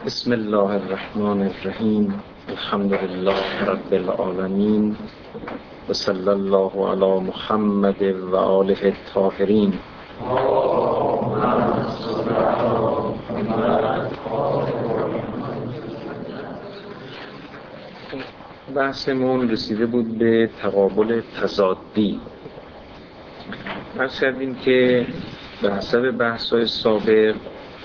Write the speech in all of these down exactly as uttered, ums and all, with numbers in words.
بسم الله الرحمن الرحیم. الحمد لله رب العالمین و صلی الله علی محمد و آله الطاهرین. بحثمون رسیده بود به تقابل تضادی. عرض کردیم که به حسب بحث‌های سابق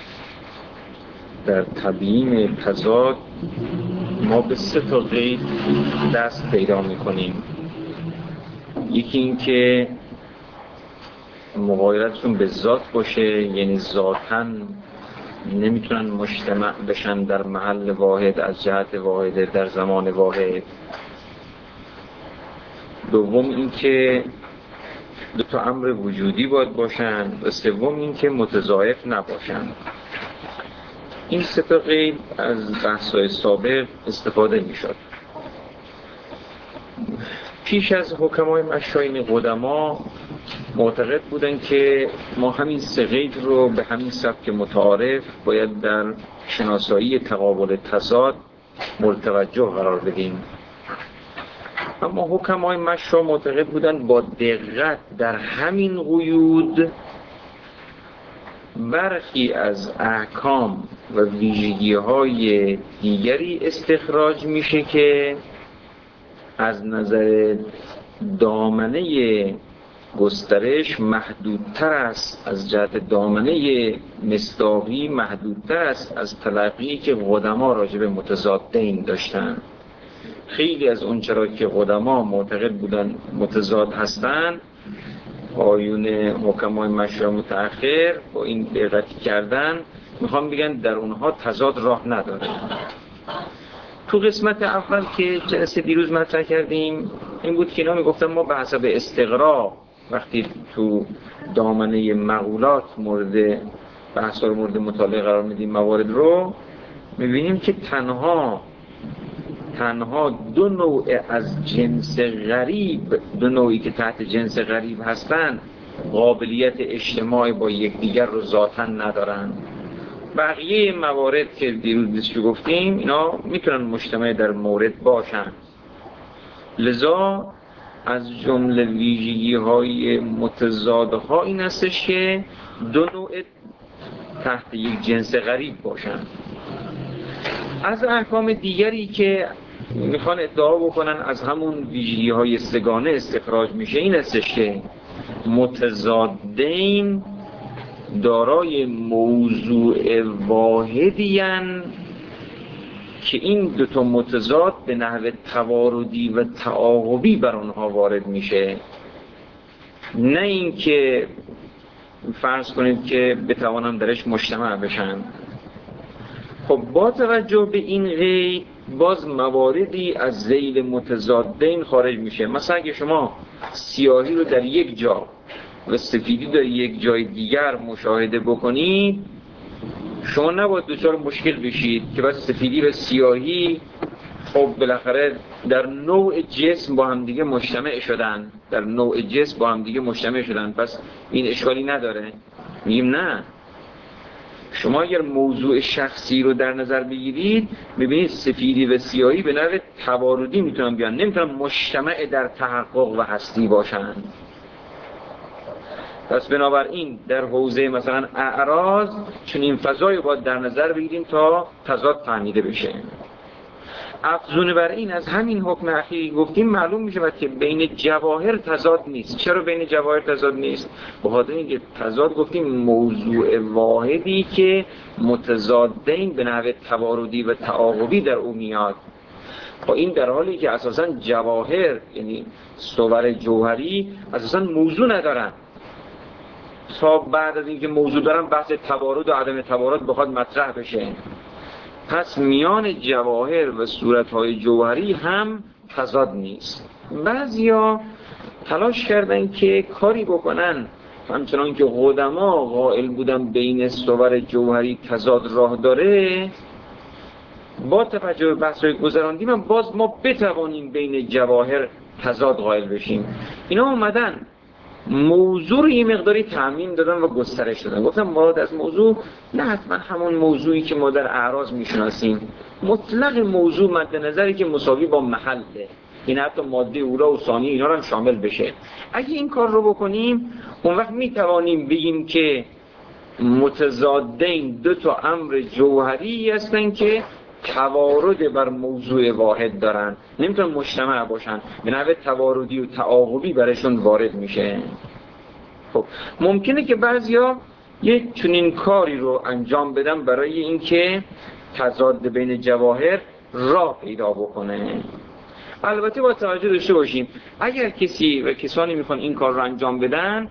در تبیین تضاد ما به سه تا قید دست پیدا می‌کنیم. یکی این که مغایرتشون به ذات باشه، یعنی ذاتاً نمیتونن مجتمع بشن در محل واحد از جهت واحد در زمان واحد. دوم این که دو تا امر وجودی باید باشن و سوم این که متضاعف نباشن. این سه تا قید از بحث‌های سابق استفاده میشد. پیش از حکمای مشاهین قدما معتقد بودن که ما همین سه قید رو به همین سبک متعارف باید در شناسایی تقابل تضاد مورد توجه قرار بدیم. اما حکمای مشا معتقد بودن با دقت در همین قیود برخی از احکام و ویژگی‌های دیگری استخراج میشه که از نظر دامنه گسترش محدودتر است، از جهت دامنه مصداقی محدودتر است از تلقی که قدما راجع به متضادین داشتن. خیلی از اون چرا که قدما معتقد بودن متضاد هستن، آیون حکمای مشروع متأخر با این دقتی کردن میخوام بگن در اونها تضاد راه نداره. تو قسمت اول که جلسه دیروز مطرح کردیم این بود که اینا میگفتن ما به حسب استقرا وقتی تو دامنه مقولات مورد بحث رو مورد مطالعه قرار میدیم موارد رو میبینیم که تنها تنها دو نوع از جنس غریب، دو نوعی که تحت جنس غریب هستن قابلیت اجتماع با یکدیگر رو ذاتاً ندارن. بقیه موارد که دیروز بیشتر گفتیم اینا میتونن مجتمع در مورد باشن. لذا از جمله ویژگی‌های متضادها این هستش که دو نوع تحت یک جنس غریب باشن. از احکام دیگری که میخوان ادعا بکنن از همون ویژگی‌های سگانه استخراج میشه این هستش که متضادین دارای موضوع واحدی‌اند که این دو تا متضاد به نحو تواردی و تعاقبی بر آنها وارد میشه، نه اینکه فرض کنید که بتوانن درش مجتمع بشن. خب با توجه به این قید باز مواردی از ذیل متضادین خارج میشه. مثلا اگه شما سیاهی رو در یک جا و سفیدی در یک جای دیگر مشاهده بکنید شما نباید دچار مشکل بشید که بس سفیدی و سیاهی خب بالاخره در نوع جسم با هم دیگه مجتمع شدن، در نوع جسم با هم دیگه مجتمع شدن، پس این اشکالی نداره. میگیم نه، شما اگر موضوع شخصی رو در نظر بگیرید میبینید سفیدی و سیاهی به نوع تواردی میتونن بیان، نمیتونن مجتمع در تحقق و هستی باشن. پس بنابراین در حوزه مثلا اعراض چون این فضای باید در نظر بگیریم تا تضاد فهمیده بشه. افزون بر این از همین حکم اخیری گفتیم معلوم میشه که بین جواهر تضاد نیست. چرا بین جواهر تضاد نیست؟ به خاطر اینکه تضاد گفتیم موضوع واحدی که متضادین به نحو تواردی و تعاقبی در او میاد. با این در حالی که اساساً جواهر یعنی صور جوهری اساساً موضوع ندارن، تا بعد از اینکه موضوع دارن بحث توارد و عدم توارد بخواد مطرح بشه. پس میان جواهر و صورت‌های جوهری هم تضاد نیست. بعضیا تلاش کردن که کاری بکنن همچنان که قدما قائل بودن بین صور جوهری تضاد راه داره، با توجه به بحث‌های گذراندیم هم باز ما بتوانیم بین جواهر تضاد قائل بشیم. اینا اومدن موضوع رو یه مقداری تعمیم دادن و گسترش دادن. گفتم مراد از موضوع نه حتما همون موضوعی که ما در اعراض میشناسیم، مطلق موضوع مد نظری که مساوی با محله، این حتی ماده اولا و ثانیه اینا رو هم شامل بشه. اگه این کار رو بکنیم اون وقت میتوانیم بگیم که متضادین دو تا امر جوهری هستن که توارد بر موضوع واحد دارن، نمیتونن مجتمع باشن، به نحو تواردی و تعاقبی برشون وارد میشه. خب ممکنه که بعضیا یه چنین کاری رو انجام بدن برای اینکه تضاد بین جواهر راه پیدا بکنه. البته با توجه داشته باشیم اگر کسی و کسانی میخوان این کار رو انجام بدن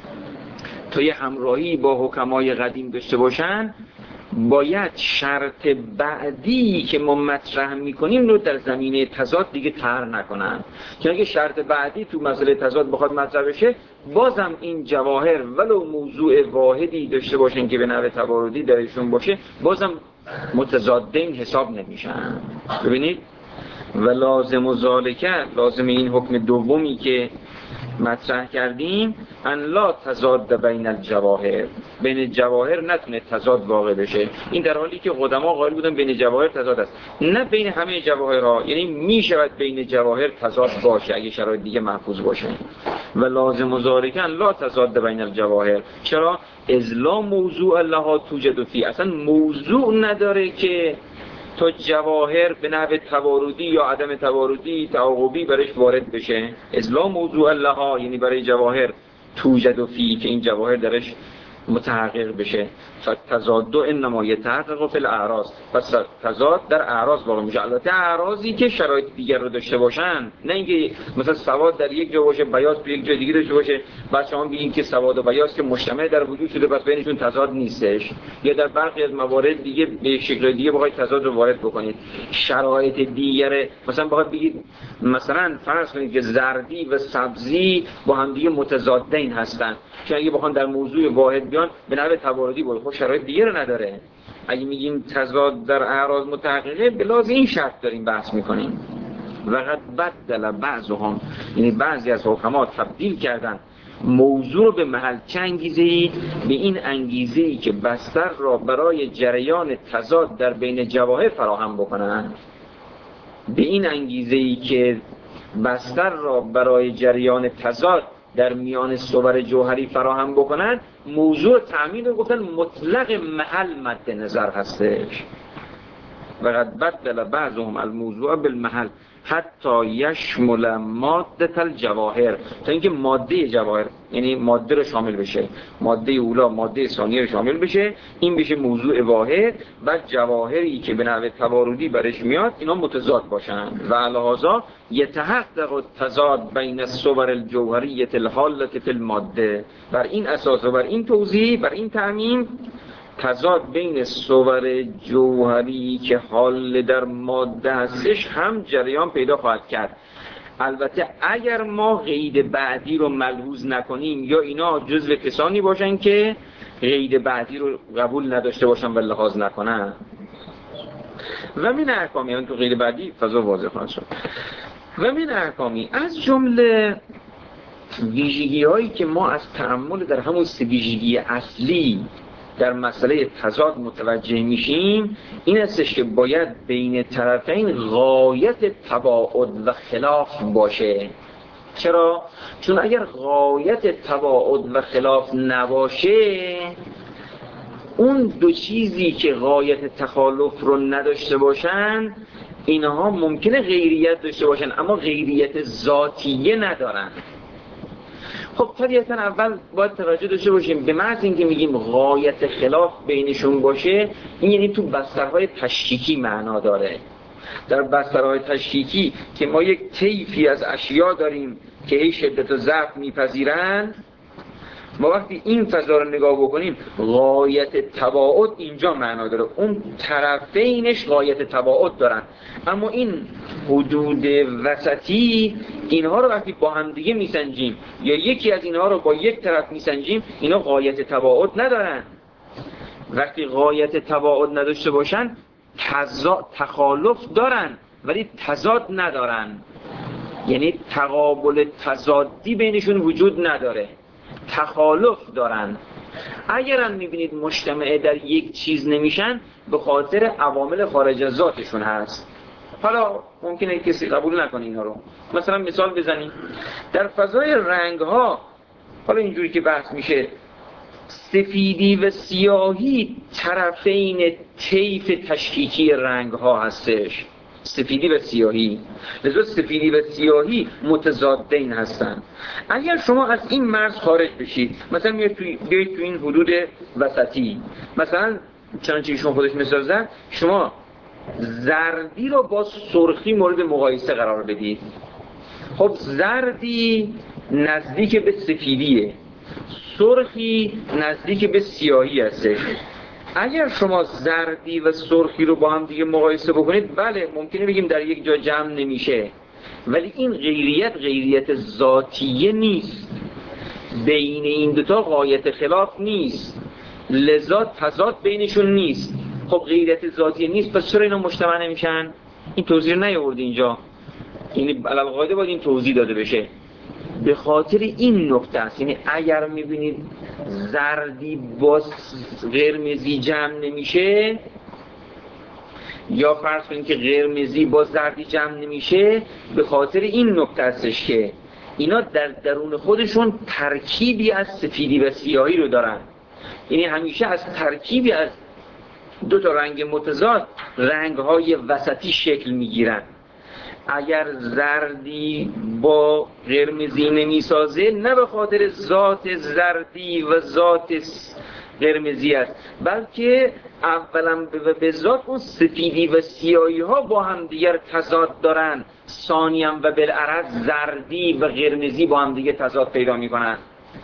تا یه همراهی با حکمای قدیم داشته باشن، باید شرط بعدی که ما مطرح میکنیم رو در زمینه تضاد دیگه طرح نکنن. چون اگه شرط بعدی تو مسئله تضاد بخواد مطرح بشه، بازم این جواهر ولو موضوع واحدی داشته باشن که به نحو تواردی درشون باشه، بازم متضادین حساب نمیشن. ببینید و لازم و ذالکه، لازم این حکم دومی که مطرح کردیم، ان لا تضاد بین الجواهر، بین جواهر نتونه تضاد واقع بشه. این در حالی که قدما قائل بودن بین جواهر تضاد است، نه بین همه جواهرها، یعنی میشود بین جواهر تضاد باشه اگه شرایط دیگه محفوظ باشه. و لازم و ذالکه ان لا تضاد بین الجواهر، چرا؟ اذ لا موضوع لها توجد فی، اصلا موضوع نداره که تا جواهر به نحو تواردی یا عدم تواردی تعاقبی برش وارد بشه. ازلا موضوع لها یعنی برای جواهر توجد فی، که این جواهر درش متحقق بشه. فتضاد انما یتحقق فی الاعراض، پس تضاد در اعراض واقع میشه. البته اعراضی که شرایط دیگر رو داشته باشن، نه اینکه مثلا سواد در یک جا باشه بیاض تو یک جای دیگه داشته باشه، بعد شما بگین که سواد و بیاض که مجتمع در وجود شده پس بینشون تضاد نیستش، یا در برخی از موارد دیگه به شکل دیگه بخواید تضاد رو وارد بکنید. شرایط دیگر مثلا بخواید بگید مثلا فرض کنید که زردی و سبزی با هم دیگه متضادین هستن، که اگه بخوان در موضوع واحد بیان به نحو تواردی باشه، خب شرایط دیگه رو نداره. اگه میگیم تضاد در اعراض متحققه، به لحاظ این شرط داریم بحث میکنیم. و قد بدل بعضهم، یعنی بعضی از حکما تبدیل کردن موضوع رو به محل. چه انگیزه‌ای؟ به این انگیزه‌ای که بستر را برای جریان تضاد در بین جواهر فراهم بکنن، به این انگیزه‌ای که بستر را برای جریان تضاد در میان صور جوهری فراهم بکنن، موضوع تأمین رو گفتن مطلق محل مد نظر هستش. و قد بدل بعضهم الموضوع بالمحل حتی یشمل ماده الجواهر، تا اینکه ماده جواهر یعنی ماده رو شامل بشه، ماده اولا ماده ثانیه رو شامل بشه، این بشه موضوع واحد. و جواهری که به نحو تواردی برش میاد اینا متضاد باشن. و لهذا یتحقق التضاد بین الصور الجوهریه الحاله فی الماده. بر این اساس و بر این توضیح، بر این تعمیم، تضاد بین صور جوهری که حال در ماده هستش هم جریان پیدا خواهد کرد. البته اگر ما قید بعدی رو ملحوظ نکنیم، یا اینا جزو کسانی باشن که قید بعدی رو قبول نداشته باشن و لحاظ نکنن. و من احکامی، یعنی تو قید بعدی فضا واضح خواهد شد. و من احکامی، از جمله ویژگی هایی که ما از تأمل در همون سه ویژگی اصلی در مسئله تضاد متوجه میشیم، این استش که باید بین طرفین غایت تباعد و خلاف باشه. چرا؟ چون اگر غایت تباعد و خلاف نباشه، اون دو چیزی که غایت تخالف رو نداشته باشن، اینها ممکنه غیریت داشته باشن اما غیریت ذاتیه ندارن. خب طبیعتا اول باید توجه داشته باشیم به محض اینکه میگیم غایت خلاف بینشون باشه، این یعنی تو بسترهای تشکیکی معنا داره. در بسترهای تشکیکی که ما یک طیفی از اشیا داریم که هی شدت و ضعف میپذیرن، ما وقتی این فضا رو نگاه بکنیم غایت تباعد اینجا معنا داره، اون طرفینش غایت تباعد دارن، اما این حدود وسطی اینها رو وقتی با هم دیگه میسنجیم یا یکی از اینها رو با یک طرف میسنجیم، اینا غایت تباعد ندارن. وقتی غایت تباعد نداشته باشن تضاد تخالف دارن ولی تضاد ندارن، یعنی تقابل تضادی بینشون وجود نداره. تخالف دارن. اگر هم میبینید مجتمع در یک چیز نمیشن به خاطر عوامل خارج از ذاتشون هست. حالا ممکنه کسی قبول نکنه اینا رو. مثلا مثال بزنیم در فضای رنگ ها، حالا اینجوری که بحث میشه سفیدی و سیاهی طرفین طیف تشکیکی رنگ ها هستش، سفیدی و سیاهی، لذا سفیدی و سیاهی متضادین هستن. اگر شما از این مرز خارج بشید، مثلا میاد توی بیاید توی این حدود وسطی، مثلا چنانچه شما خودش مثال زد، شما زردی رو با سرخی مورد مقایسه قرار بدید. خب زردی نزدیک به سفیدیه، سرخی نزدیک به سیاهی هستش. اگر شما زردی و سرخی رو با هم دیگه مقایسه بکنید، بله ممکنه بگیم در یک جا جمع نمیشه، ولی این غیریت غیریت ذاتیه نیست، بین این دوتا غایت خلاف نیست، لذا تضاد بینشون نیست. خب غیریت ذاتیه نیست، پس چرا اینا مجتمع نمیشن؟ این توضیح نیاورد اینجا، یعنی علل قاعده باید این توضیح داده بشه. به خاطر این نکته است. یعنی اگر میبینید زردی با قرمزی جمع نمیشه، یا فرض کنید که قرمزی با زردی جمع نمیشه، به خاطر این نکته استش که اینا در درون خودشون ترکیبی از سفیدی و سیاهی رو دارن. یعنی همیشه از ترکیبی از دو تا رنگ متضاد رنگ‌های وسطی شکل میگیرن. اگر زردی با قرمزی نمیسازه، نه به خاطر ذات زردی و ذات قرمزی است، بلکه اولا به ذات اون سفیدی و سیاهی ها با هم دیگر تضاد دارن، ثانیاً و بالعرض زردی و قرمزی با هم دیگه تضاد پیدا میکنن.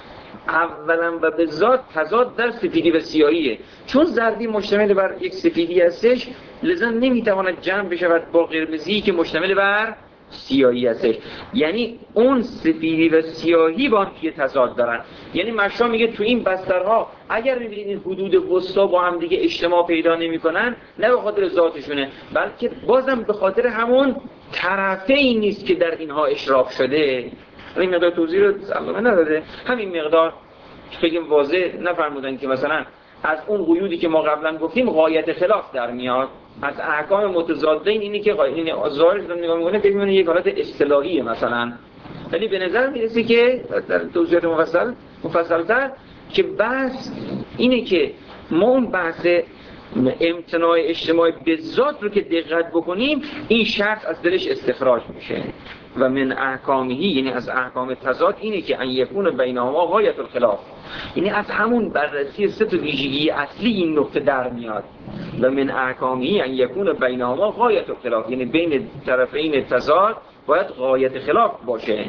اولا و به ذات تضاد در سفیدی و سیاهیه، چون زردی مشتمل بر یک سفیدی هستش، لذا نمیتواند جمع بشود با قرمزی که مشتمل بر سیاهی هستش. یعنی اون سفیدی و سیاهی با هم دیگه تضاد دارن. یعنی مشا میگه تو این بسترها اگر میبینید این حدود وسطا با هم دیگه اجتماع پیدا نمیکنن، نه به خاطر ذاتشونه، بلکه بازم به خاطر همون طرفین نیست که در اینها اشراف شده. این مقدار توضیح رو علامه نداده، همین مقدار بگیم واضح نفرمودن که مثلا از اون قیودی که ما قبلا گفتیم غایت خلاف در میاد. از احکام متضادین اینی که این ظاهرش رو نگاه میکنه ببینه یک حالت اصطلاحیه مثلا، ولی به نظر میرسه که در توضیحات مفصل مفصل‌تر که بحث اینه که ما اون بحث امتناع اجتماعی به ذات رو که دقت بکنیم، این شرط از دلش استخراج میشه. و من احکامهی، یعنی از احکام تضاد اینه که ان یکون بینهما غایت الخلاف، یعنی از همون بررسی سه تا ویژگی اصلی این نکته در میاد. و من احکامهی ان یکون بینهما غایت الخلاف، یعنی بین طرفین تضاد باید غایت خلاف باشه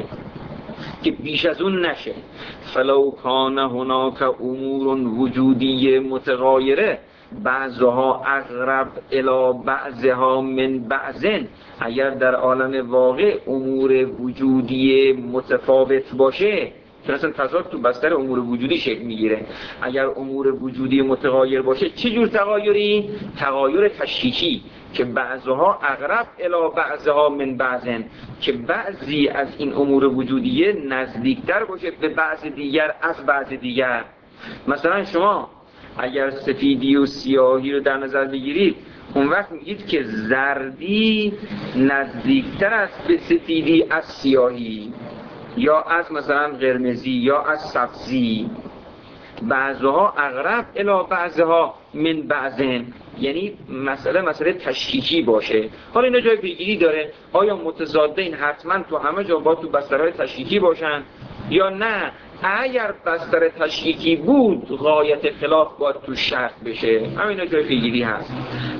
که بیش از اون نشه. فلو کان هناک امور وجودی متغایره بعضها اقرب الی بعضها من بعضن، اگر در عالم واقع امور وجودی متفاوت باشه، چون اصلا تضاد تو بستر امور وجودی شکل میگیره، اگر امور وجودی متغایر باشه، چه جور تغایری؟ تغایر تشکیکی که بعضها اقرب الی بعضها من بعضن، که بعضی از این امور وجودیه نزدیکتر باشه به بعض دیگر از بعض دیگر. مثلا شما اگر سفیدی و سیاهی رو در نظر بگیرید، اون وقت میگید که زردی نزدیکتر است به سفیدی از سیاهی، یا از مثلا قرمزی یا از سبزی. بعضها اقرب الی بعضها من بعضن، یعنی مسئله مسئله تشکیکی باشه. حالا اینا جای پیگیری داره، آیا متضادین حتما تو همه جا با تو بسترهای تشکیکی باشن یا نه؟ اگر بستر تشکیکی بود غایت خلاف باید تو شرط بشه، همین جای پیگیری هست.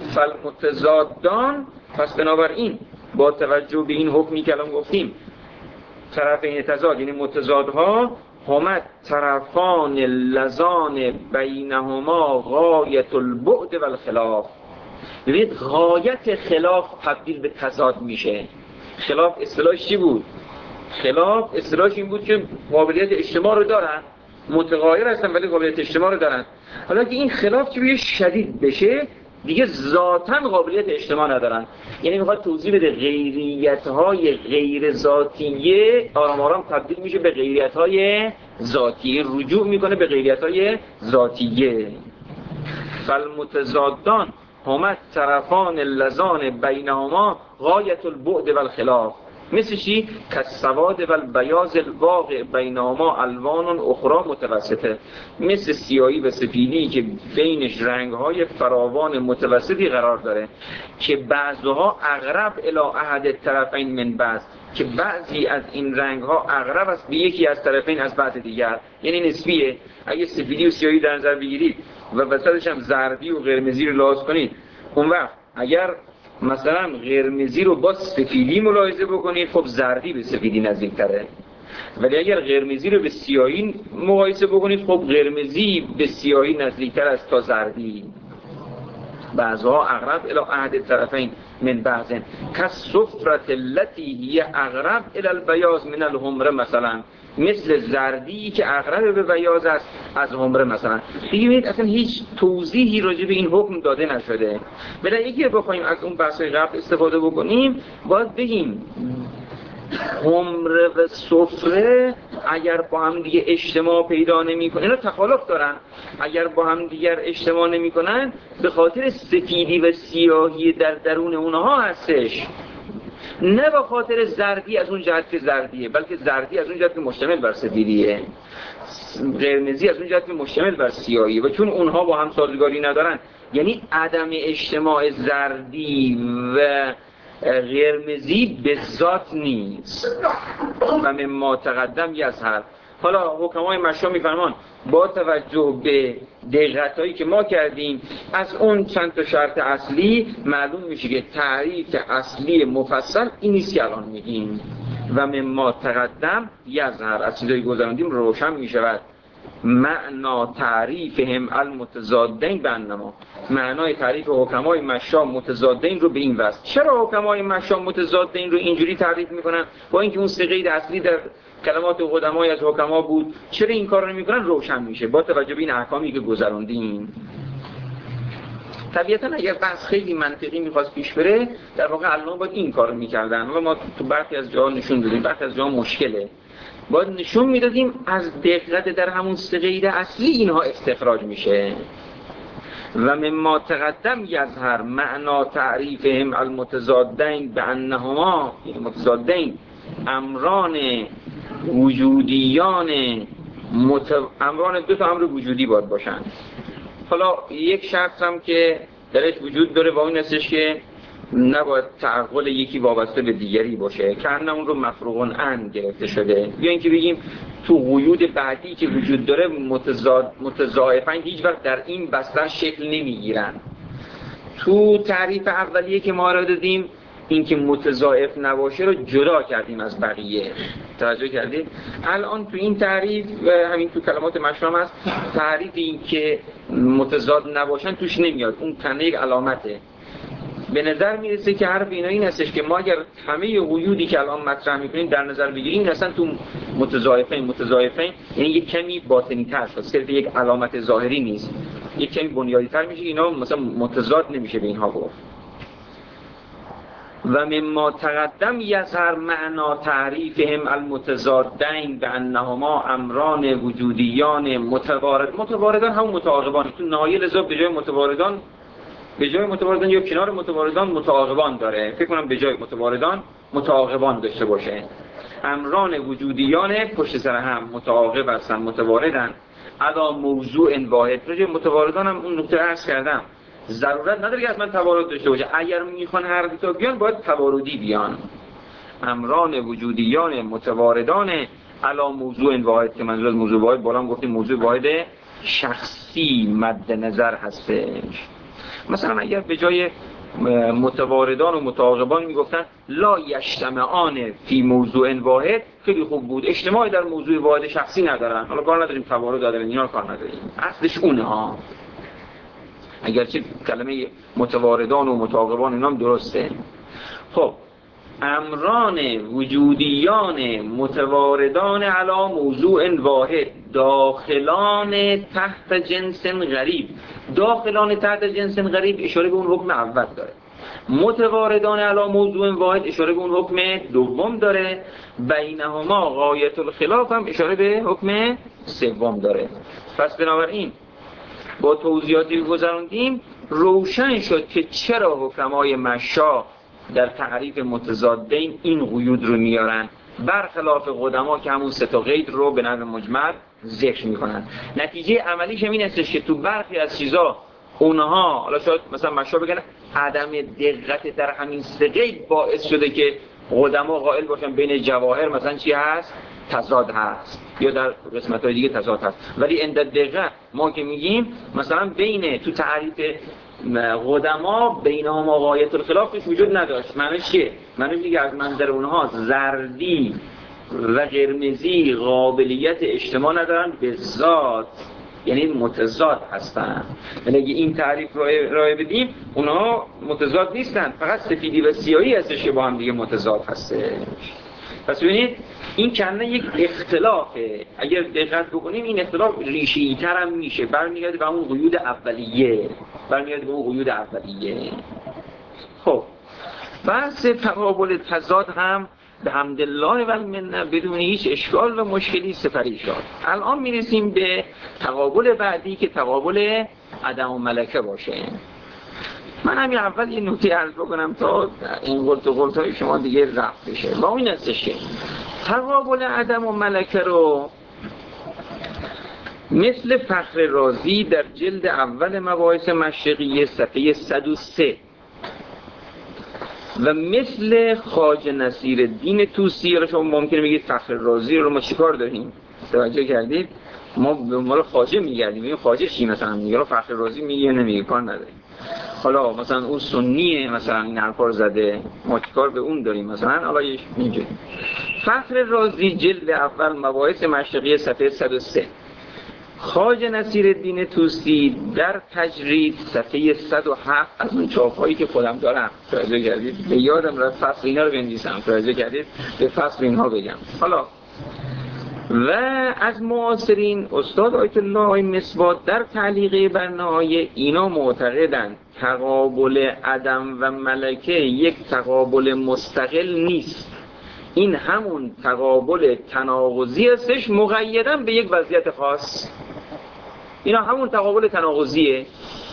فالمتضادان، پس بنابراین با توجه به این حکمی که الان گفتیم طرفین تضاد، یعنی متضادها، همت طرفان لزان بینهما غایت البعد و الخلاف. ببینید غایت خلاف تبدیل به تضاد میشه. خلاف اصطلاحش چی بود؟ خلاف اصطلاحش این بود که قابلیت اجتماع رو دارن، متغایر هستن ولی قابلیت اجتماع رو دارن. حالا که این خلاف که بیه شدید بشه، دیگه ذاتاً قابلیت اجتماع ندارن. یعنی میخواد توضیح بده غیریت‌های غیر ذاتیه آرام آرام تبدیل میشه به غیریت‌های ذاتیه، رجوع میکنه به غیریت‌های ذاتیه. فالمتضادان هما طرفان اللذان بینهما غایت البعد والخلاف، مثل چی؟ کالسواد و البیاض الواقع بینهما الوان اخرى متوسطه، مثل سیاهی و سفیدی که بینش رنگ‌های فراوان متوسطی قرار داره که بعضها اقرب الی احد الطرفین من بعض، که بعضی از این رنگ‌ها اقرب است به یکی از طرفین از بعض دیگر، یعنی نسبیه. اگه سفیدی و سیاهی در نظر بگیرید و وسطش هم زردی و قرمزی رو لحاظ کنید، اون وقت اگر مثلا قرمزی رو با سفیدی ملاحظه بکنید، خب زردی به سفیدی نزدیک‌تره. ولی اگر قرمزی رو به سیاهی مقایسه بکنید، خب قرمزی به سیاهی نزدیکتر است تا زردی. بعضها اقرب الی احد الطرفین من بعض کالصفرة التي هي اقرب الی البیاض من الحمر، مثلا مثل زردی که اقرب به بیاض است از حمره مثلا. دیگه ببینید اصلا هیچ توضیحی راجع به این حکم داده نشده. بلا یکی رو بخوایم از اون بحث‌های قبل استفاده بکنیم، باید بگیم حمره و صفره اگر با هم دیگه اجتماع پیدا نمی‌کنن، اینا تخالف دارن، اگر با هم دیگر اجتماع نمی‌کنن به خاطر سفیدی و سیاهی در درون اونها هستش، نه به خاطر زردی از اون جهت که زردیه، بلکه زردی از اون جهت که مشتمل بر سفیدیه، قرمزی از اون جهت که مشتمل بر سیاهیه. و چون اونها با هم سازگاری ندارن، یعنی عدم اجتماع زردی و قرمزی به ذات نیست. و مما تقدم یظهر. حالا حکمای مشا میفرمان با توجه به دقتایی که ما کردیم از اون چند تا شرط اصلی معلوم میشه که تعریف اصلی مفصل این نیست که الان میگیم. و مما تقدم یظهر، از چیزایی گذراندیم روشن میشود معنا تعریفهم المتضادین بانما، معنای تعریف حکمای مشا متضادین رو به این وصف. چرا حکمای مشا متضادین رو اینجوری تعریف میکنن با اینکه اون سه قید اصلی در کلمات قدمای از حکما بود؟ چرا این کار رو میکنن؟ روشن میشه با توجه به این احکامی که گذراندیم. طبیعتا اگر بحث خیلی منطقی میخواست پیش بره، در واقع الان باید این کار رو میکردن و ما تو برخی از جاها نشون دادیم، برخی از جاها مشکله، باید نشون میدادیم از دقت در همون سه قید اصلی اینها استخراج میشه. و مما تقدم یظهر معنا تعریفهم المتضادین بانهما، یعنی متضادین امران وجودیان مت... امران دو تا امر وجودی باید باشن. حالا یک شرط هم که درش وجود داره با این هستش که نباید تعقل یکی وابسته به دیگری باشه که اون رو مفروغ عن گرفته شده، یا اینکه بگیم تو قیود بعدی که وجود داره متضاد متضاعفن هیچ وقت در این بستر شکل نمیگیرن. تو تعریف اولیه که ما را دادیم اینکه متضاعف نباشه رو جدا کردیم از بقیه، توجه کردید؟ الان تو این تعریف همین تو کلمات مشروم هست، تعریف این که متضاد نباشن توش نمیاد، اون تنه یک علامته. به نظر میرسه که حرف اینا این هستش که ما اگر همه قیودی که الان مطرح میکنیم در نظر بگیریم، اصلا تو متضاعفین متضاعفین یعنی یک کمی باطنی تر شد، صرف یک علامت ظاهری نیست، یک کمی بنیادی تر میشه، اینا مثلا متضاد نمیشه به اینها گفت. و مما تقدم یظهر معنا تعریفهم المتضادین بانهما امران وجودیان متوارد. متواردان هم متعاقبان، تو نهایه لذا به جای متواردان به جای متواردان یا کنار متواردان متعاقبان داره، فکر کنم به جای متواردان متعاقبان داشته باشه. امران وجودیان پشت سر هم متعاقب هستن، متواردن علا موضوع واحد. راجع متواردان هم اون نکته عرض کردم، ضرورت نداره که از من توارد داشته باشه، اگر میخوان هر دو تا بیان باید تواردی بیان. امران وجودیان متواردان علا موضوع واحد، که منظور از موضوع واحد بالا هم گفتیم موضوع واحد شخصی مد نظر هستش. مثلا اگر به جای متواردان و متعاقبان میگفتن لا یجتمعان فی موضوع واحد، خیلی خوب بود، اجتماعی در موضوع واحد شخصی ندارن، حالا کار نداریم توارد دادن اینا کار نداریم، اصلش اونه ها. اگرچه کلمه متواردان و متعاقبان اینا هم درسته. خب امران وجودیان متواردان علا موضوع واحد داخلان تحت جنس غریب. داخلان تحت جنس غریب اشاره به اون حکم اول داره. متواردان علی موضوع واحد اشاره به اون حکم دوم داره، بینهما غایت الخلاف هم اشاره به حکم سوم داره. پس بنابراین با توضیحاتی که گذراندیم روشن شد که چرا حکمای مشا در تعریف متضادین این قیود رو میارن، برخلاف قدما که همون سه تا قید رو به نحو مجمل ذکر میکنن. نتیجه عملیش هم این هستش که تو برخی از چیزا اونها، حالا شاید مثلا مشا بگن عدم دقت در همین سه قید باعث شده که قدما قائل باشن بین جواهر مثلا چی هست؟ تضاد هست، یا در قسمت‌های دیگه تضاد هست. ولی عند دقت ما که میگیم مثلا بین تو تعریف قدما بینهما غایت الخلافش وجود نداشت. معنیش چیه؟ معنیش دیگه از منظر اونها زردی و قرمزی قابلیت اجتماع ندارن به ذات، یعنی متضاد هستن. یعنی اگه این تعریف رو ارائه بدیم اونها متضاد نیستن، فقط سفیدی و سیاهی هستش که با هم دیگه متضاد هستش. پس ببینید این کنه یک اختلافه. اگر دقت بکنیم این اختلاف ریشه‌ای تر هم میشه، برمیگرده به اون قیود اولیه برمیگرده به اون قیود اولیه. خب بحث تقابل تضاد هم به حمدالله و المنه بدون هیچ اشکال و مشکلی سپری شد. الان میرسیم به تقابل بعدی که تقابل عدم و ملکه باشه. من همین اول یه نکته عرض بکنم تا این قلت و قلت های شما دیگه رفت بشه. با این هستش که تقابل عدم و ملکه رو مثل فخر رازی در جلد اول مباحث مشرقیه صفحه صد و سه و مثل خواجه نصیرالدین طوسی، را شما ممکنه بگید فخر رازی رو ما چیکار داریم؟ توجه کردید؟ ما به مال خواجه میگردیم، این خواجه چی مثلا میگه، فخر رازی میگه نمیگه، کار نداریم. حالا مثلا اون سنیه مثلا این حرفا رو زده، ما چیکار به اون داریم مثلا؟ حالا یه اینجوری فخر رازی جلد اول مباحث مشرقیه صفحه صد و سه، خواجه نصیرالدین طوسی در تجرید صفحه صد و هفت از اون چاپایی که خودم دارم. توجه کردید؟ به یادم رفت فصل اینا رو بنویسم. توجه کردید؟ به فصل اینها بگم. حالا و از معاصرین استاد آیت الله مصباح در تعلیقه بر نهایه اینا معتقدند تقابل عدم و ملکه یک تقابل مستقل نیست، این همون تقابل تناقضی هستش مقیداً به یک وضعیت خاص. اینا همون تقابل تناقضیه،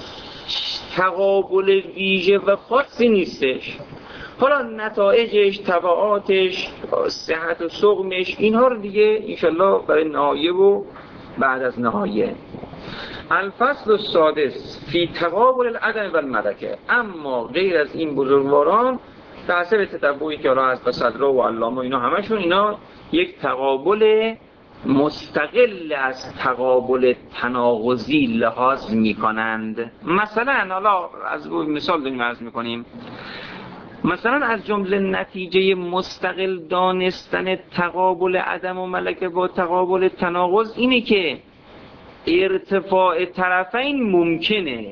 تقابل ویژه و خاصی نیستش. حالا نتایجش، تبعاتش، صحت و سقمش، اینها رو دیگه انشالله برای نهایه و بعد از نهایه. الفصل السادس فی تقابل العدم و الملکه. اما غیر از این بزرگواران به حسب تتبعی که حالا از صدرا و علامه اینا همشون اینا یک تقابل مستقل از تقابل تناقضی لحاظ میکنند. مثلا حالا از مثال داریم عرض میکنیم، مثلا از جمله نتیجه مستقل دانستن تقابل عدم و ملکه با تقابل تناقض اینه که ارتفاع طرفین ممکنه،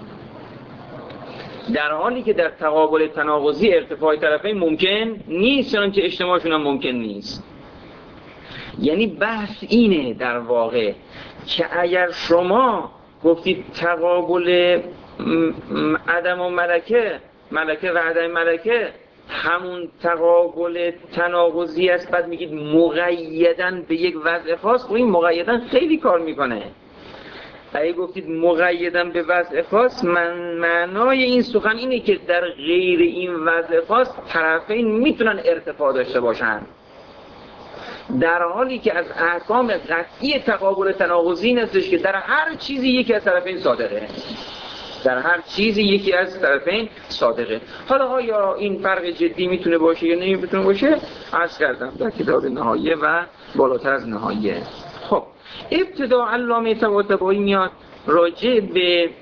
در حالی که در تقابل تناقضی ارتفاع طرفین ممکن نیست، چنانچه اجتماعشون هم ممکن نیست. یعنی بحث اینه در واقع که اگر شما گفتید تقابل عدم و ملکه، ملکه و عدم ملکه همون تقابل تناقضی است، بعد میگید مقیداً به یک وضع خاص، و این مقیداً خیلی کار میکنه. اگه گفتید مقیداً به وضع خاص، من معنای این سخن اینه که در غیر این وضع خاص طرفین میتونن ارتفاع داشته باشن، در حالی که از احکام قطعی تقابل تناقضی هستش که در هر چیزی یکی از طرفین صادقه، در هر چیزی یکی از طرفین صادقه. حالا آیا این فرق جدی میتونه باشه یا نمیتونه باشه؟ عرض کردم در کتاب نهایه و بالاتر از نهایه. خب ابتدا علامه طباطبایی میاد راجع به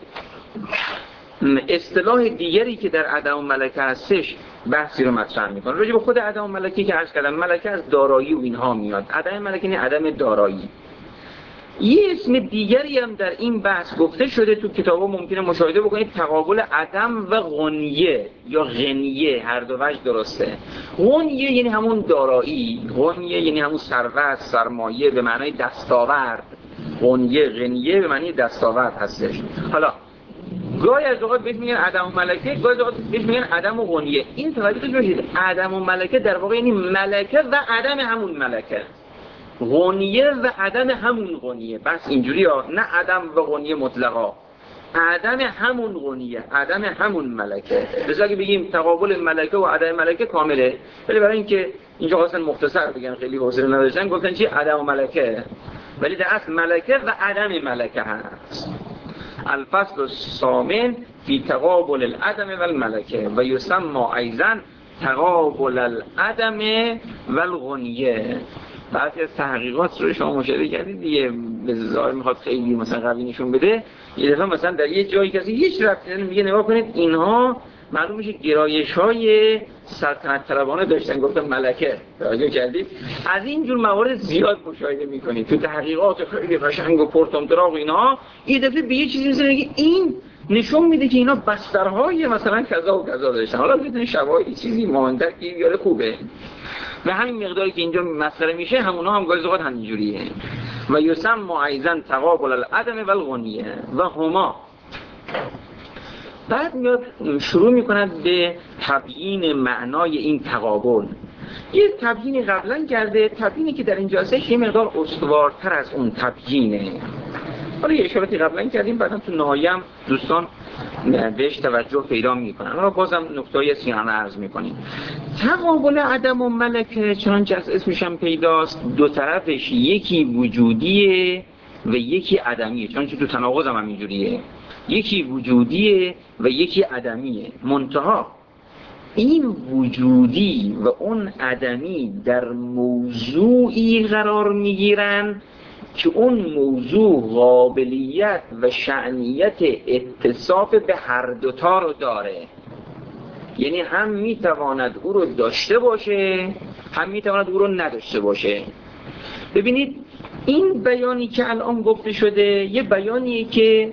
اصطلاح دیگری که در عدم و ملکه هستش بحثی رو مطرح میکنه. راجع به خود عدم و ملکه که عرض کردم، ملکه از دارایی و اینها میاد، عدم ملکه یعنی عدم دارایی. یه اسم دیگری هم در این بحث گفته شده تو کتابا، ممکنه مشاهده بکنید، تقابل عدم و غنیه یا غنیه، هر دو وجه درسته. غنیه یعنی همون دارایی، غنیه یعنی همون ثروت، سرمایه به معنای دستاورد. غنیه غنیه به معنی دستاورد هستش. حالا گاهی از اوقات بهش میگن عدم و ملکه، گاهی از اوقات بهش میگن عدم و غنیه. این توجه داشته باشید عدم و ملکه در واقع یعنی ملکه و عدم همون ملکه، غنیه و عدم همون غنیه. بس اینجوری ها، نه عدم و غنیه مطلقا، عدم همون غنیه، عدم همون ملکه. بذار اگه بگیم تقابل ملکه و عدم ملکه کامله، ولی برای اینکه اینجا اصلا مختصر بگن خیلی حوصله نداشتن گفتن چی عدم و ملکه، ولی در اصل ملکه و عدم ملکه هست. الفصل الثامن فی تقابل العدم و الملکه و یسمى ایضا تقابل العدم و الغنیه. بعضی از تحقیقات رو شما مشاهده کردید دیگه، به ظاهر میخواد خیلی مثلا قوی نشون بده، یه دفعه مثلا در یه جایی کسی هیچ ربطی نداره میگه نگاه کنید اینها معلوم میشه گرایش‌های سلطنت طلبانه داشتن، گفتم ملکه. توجه کردید؟ از این جور موارد زیاد مشاهده میکنید تو تحقیقات خیلی قشنگ و پرطمطراق اینا. یه دفعه به یه چیزی میگه این نشون میده که اینا بسترهای مثلا کذا و کذا داشتن، حالا میتونه شواهدی چیزی مانده که بیاره خوبه. و همین مقداری که اینجا مسخره میشه همونها هم گاهی اوقات همینجوریه. و یسمى ایضا تقابل العدم و الغنیه و هما. بعد میاد شروع میکند به تبیین معنای این تقابل. یه تبیینی قبلا کرده، تبیینی که در اینجا هستش یه مقدار استوارتر از اون تبیینه. حالا یه اشاراتی قبلا کردیم، بعدم تو نهایه هم دوستان بهش توجه پیدا میکنن. حالا بازم نکته‌ای سیانه عرض میکنیم. تقابل عدم و ملکه چنانچه از اسمش هم پیداست، دو طرفش یکی وجودیه و یکی عدمیه، چنانچه تو تناقض هم اینجوریه، یکی وجودیه و یکی عدمیه. منتها این وجودی و اون عدمی در موضوعی قرار میگیرن که اون موضوع قابلیت و شأنیت اتصاف به هر دوتا رو داره، یعنی هم میتواند او رو داشته باشه هم میتواند او رو نداشته باشه. ببینید این بیانی که الان گفته شده یه بیانیه که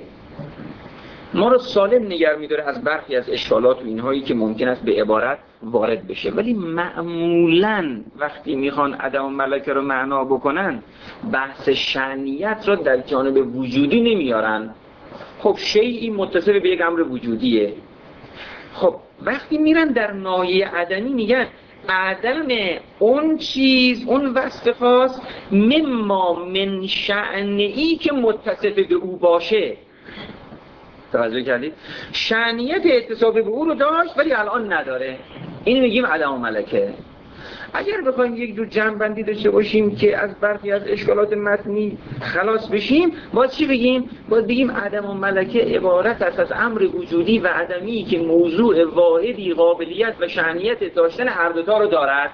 ما رو سالم نگه می‌داره از برخی از اشکالات و اینهایی که ممکن است به عبارت وارد بشه. ولی معمولاً وقتی میخوان عدم و ملکه رو معنا بکنن بحث شأنیت رو در جانب وجودی نمیارن. خب شیئی متصف به یک امر وجودیه. خب وقتی میرن در ناحیه عدمی میگن عدم اون چیز، اون وصف خاص، مما من شأنی که متصف به او باشه. توجه کردید؟ شأنیت اتصاف به او رو داشت ولی الان نداره، این میگیم عدم و ملکه. اگر بخوایم یک جور جمع‌بندی داشته باشیم که از برخی از اشکالات متنی خلاص بشیم، باید چی بگیم؟ باید بگیم عدم و ملکه عبارت است از امر وجودی و عدمی که موضوع واحدی قابلیت و شأنیت داشتن هر دوتا رو دارد.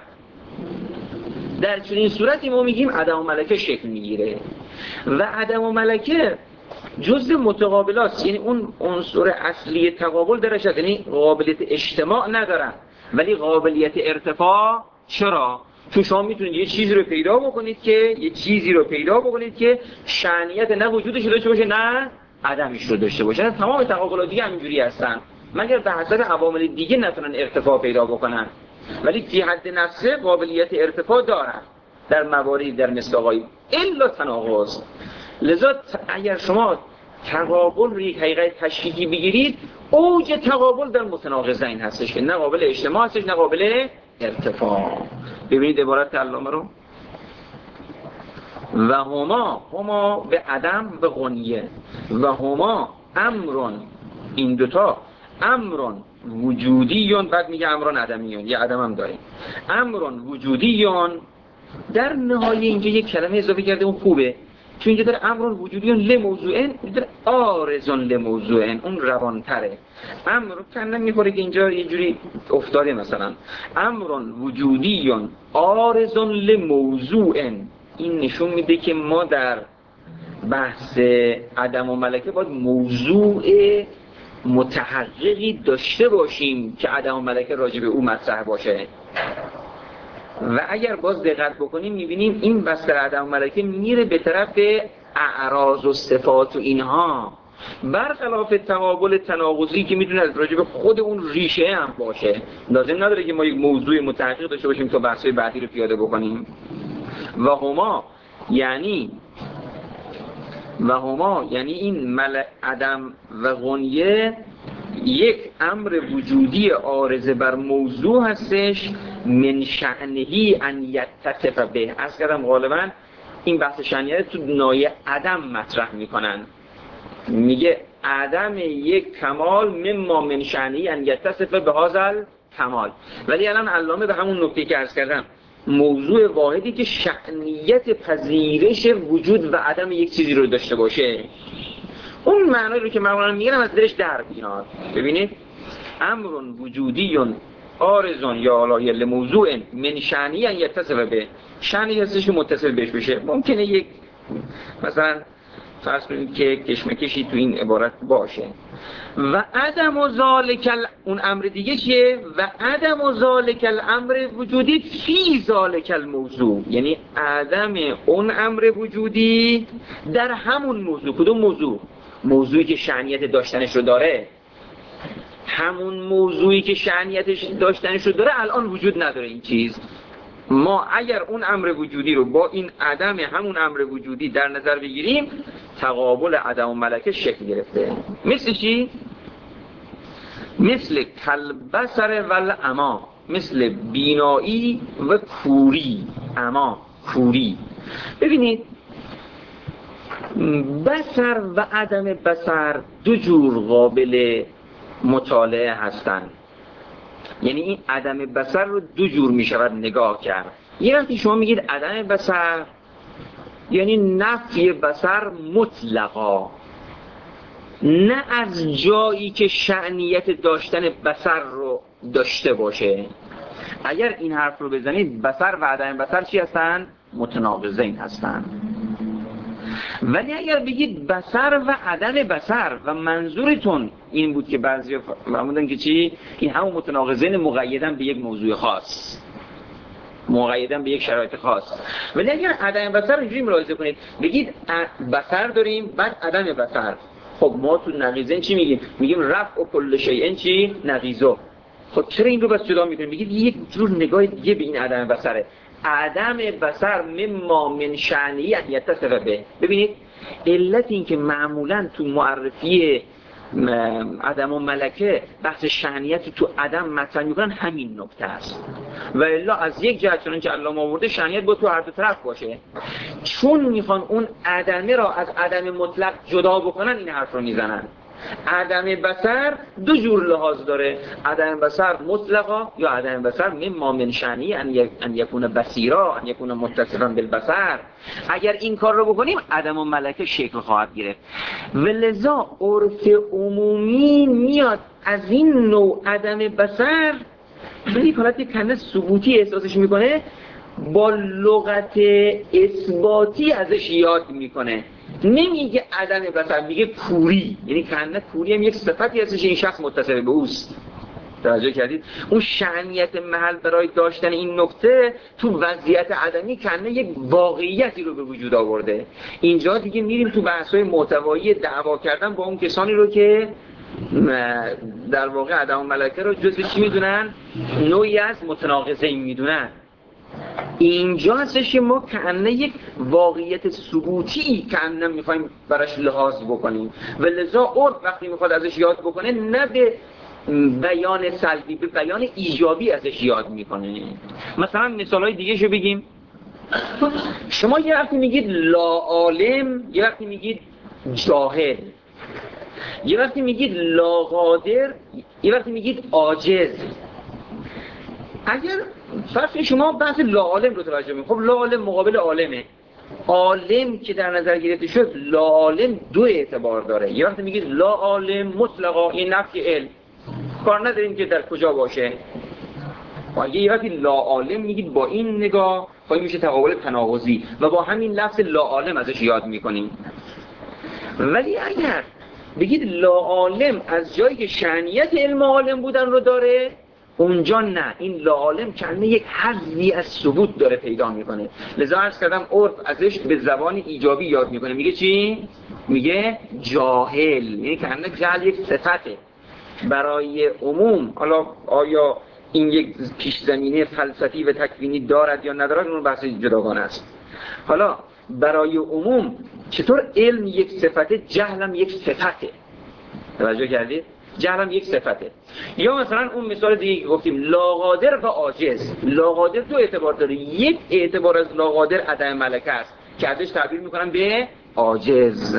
در چنین صورتی ما میگیم عدم و ملکه شکل میگیره. و عدم و ملکه جزء متقابلات، یعنی اون عنصر اصلی تقابل درش هست، یعنی قابلیت اجتماع ندارن ولی قابلیت ارتفاع. چرا؟ چون شما میتونید یه چیزی رو پیدا بکنید که یه چیزی رو پیدا بکنید که شأنیت نه وجودش داشته باشه نه عدمش رو داشته باشه. تمام تقابلات دیگه همینجوری هستن، مگر به حسب عوامل دیگه نتونن ارتفاع پیدا بکنن، ولی فی حد نفسه قابلیت ارتفاع دارن در مواردی در مصداقای الا تناقض. لذا اگر شما تقابل رو یک حقیقت تشکیکی بگیرید، اوج تقابل در متناقضین هستش که نه قابل اجتماع هستش نه قابل ارتفاع. ببینید عبارت علامه رو، و هما، هما به عدم به غنیه، و هما امرون، این دوتا امرون وجودیون، بعد میگه امرون عدمیون، یه عدم هم داریم، امرون وجودیون. در نهایه اینجا یک کلمه اضافه کرده اون خوبه، چون اینجا داره امرون وجودیون لموضوعن، اینجا داره آرزون لموضوعن، اون روانتره. امر کندن میخوره که اینجا یه جوری افتاده، مثلا امرون وجودیون آرزون لموضوعن. این نشون میده که ما در بحث عدم و ملکه باید موضوع متحققی داشته باشیم که عدم و ملکه راجع به او مطرح باشه. و اگر باز دقت بکنیم میبینیم این بستر عدم و ملکه میره به طرف اعراض و صفات و اینها، برخلاف تقابل تناقضی که میتونه از راجع به خود اون ریشه هم باشه. لازم نداره که ما یک موضوع متحقق داشته باشیم تا بحث‌های بعدی رو پیاده بکنیم. و هما یعنی و هما یعنی این مل عدم و غنیه یک امر وجودی عارضه بر موضوع هستش، من شأنهی ان یتصف به. از کردم غالبا این بحث شأنیت تو نایه عدم مطرح میکنن، میگه عدم یک کمال مما من شأنهی ان یتصف به هذا کمال. ولی الان علامه به همون نکته که عرض کردم، موضوع واحدی که شأنیت پذیرش وجود و عدم یک چیزی رو داشته باشه، اون معنی رو که معمولا میگن از درش در بیاد. ببینید امر وجودی عارض یا علایه لموضوع من شأنی ان یتصف به، شأنی هستش که متصل بهش بشه. ممکنه یک مثلا فرض کنید که کشمکشی تو این عبارت باشه. و عدم و ذالک اون امر دیگه چیه؟ و عدم و ذالک الامر وجودی فی ذالک الموضوع، یعنی عدم اون امر وجودی در همون موضوع. کدوم موضوع؟ موضوعی که شأنیت داشتنش رو داره. همون موضوعی که شأنیتش داشتنش رو داره الان وجود نداره این چیز. ما اگر اون امر وجودی رو با این عدم همون امر وجودی در نظر بگیریم، تقابل عدم و ملکه شکل گرفته. مثل چی؟ مثل کلبسر والعما، مثل بینایی و کوری. عما کوری. ببینید بصر و عدم بصر دو جور قابل مطالعه هستند. یعنی این عدم بصر رو دو جور می شود نگاه کرد. یه وقتی شما میگید عدم بصر یعنی نفی بصر مطلقا، نه از جایی که شأنیت داشتن بصر رو داشته باشه. اگر این حرف رو بزنید بصر و عدم بصر چی هستن؟ متناقضین هستن. ولی اگر بگید بصر و عدم بصر و منظورتون این بود که بعضی فرمودن که چی؟ این همون متناقضین مقیدن به یک موضوع خاص، مقیدن به یک شرایط خاص. ولی اگر عدم بصر اینجوری ملاحظه کنید، بگید بصر داریم بعد عدم بصر، خب ما تو نقیضین چی میگیم؟ میگیم رفع و کل شیئن چی؟ نقیضو. خب چرا این رو بس جدا میکنیم؟ بگید یک جور نگاه دیگه به این عدم بصره. عدم بصر مما من شأنی ان یتصف به. ببینید علت این که معمولا تو معرفی عدم و ملکه بحث شأنیت تو عدم مطرح میکنن همین نکته است. و الا از یک جهت چون که علامه آورده شأنیت با تو هر دو طرف باشه، چون میخوان اون عدمه را از عدم مطلق جدا بکنن این حرف رو میزنن. عدم بصر دو جور لحاظ داره، عدم بصر مطلقا یا عدم بصر مما من شأنی ان یکون بصیرا، ان یکون متصفا بالبصر. اگر این کار رو بکنیم عدم و ملکه شکل خواهد گرفت. ولذا عرف عمومی میاد از این نوع عدم بصر به یک حالت کنه ثبوتی احساسش میکنه، با لغت اثباتی ازش یاد میکنه. نمیگه عدم بصر، میگه کوری، یعنی کنه کوری هم یک صفتی هستش این شخص متصف به اوست. توجه کردید؟ اون شأنیت محل برای داشتن این نکته تو وضعیت عدمی کنه یک واقعیتی رو به وجود آورده. اینجا دیگه میریم تو بحث‌های محتوایی دعوا کردن با اون کسانی رو که در واقع عدم و ملکه رو جزء چی میدونن؟ نوعی از متناقضین میدونن. اینجا هستش که ما کنه یک واقعیت ثبوتی کنه میخوایم براش لحاظ بکنیم و لذا عرف وقتی میخواد ازش یاد بکنه نه به بیان سلبی، به بیان ایجابی ازش یاد میکنه. مثلا مثالهای دیگه شو بگیم. شما یه وقتی میگید لا عالم، یه وقتی میگید جاهل، یه وقتی میگید لا قادر، یه وقتی میگید عاجز. اگر فرض شما بحث لا عالم رو توجه کنید، خب لا عالم مقابل عالمه. عالم که در نظر گرفته شد، لا عالم دو اعتبار داره. یه وقتی میگید لا عالم مطلقا، این نفی علم، کار نداریم که در کجا باشه. و یه وقتی لا عالم میگید با این نگاه، با این میشه تقابل تناقضی و با همین لفظ لا عالم ازش یاد میکنیم. ولی اگر بگید لا عالم از جایی که شأنیت علم عالم بودن رو داره، اونجا نه، این لا عالم کنه یک حظی از ثبوت داره پیدا میکنه. لذا عرض کردم عرف ازش به زبان ایجابی یاد میکنه. میگه چی؟ میگه جاهل، یعنی کنه جهل یک صفته برای عموم. حالا آیا این یک پیش زمینه فلسفی و تکوینی دارد یا ندارد اون بحث جداگانه است. حالا برای عموم چطور علم یک صفته، جهلم یک صفته. توجه کردید؟ جهلم یک صفته. یا مثلا اون مثال دیگه که گفتیم لاقادر و عاجز. لاقادر دو اعتبار داره. یک اعتبار از لاقادر عدم ملکه است که ازش تعبیر میکنن به عاجز.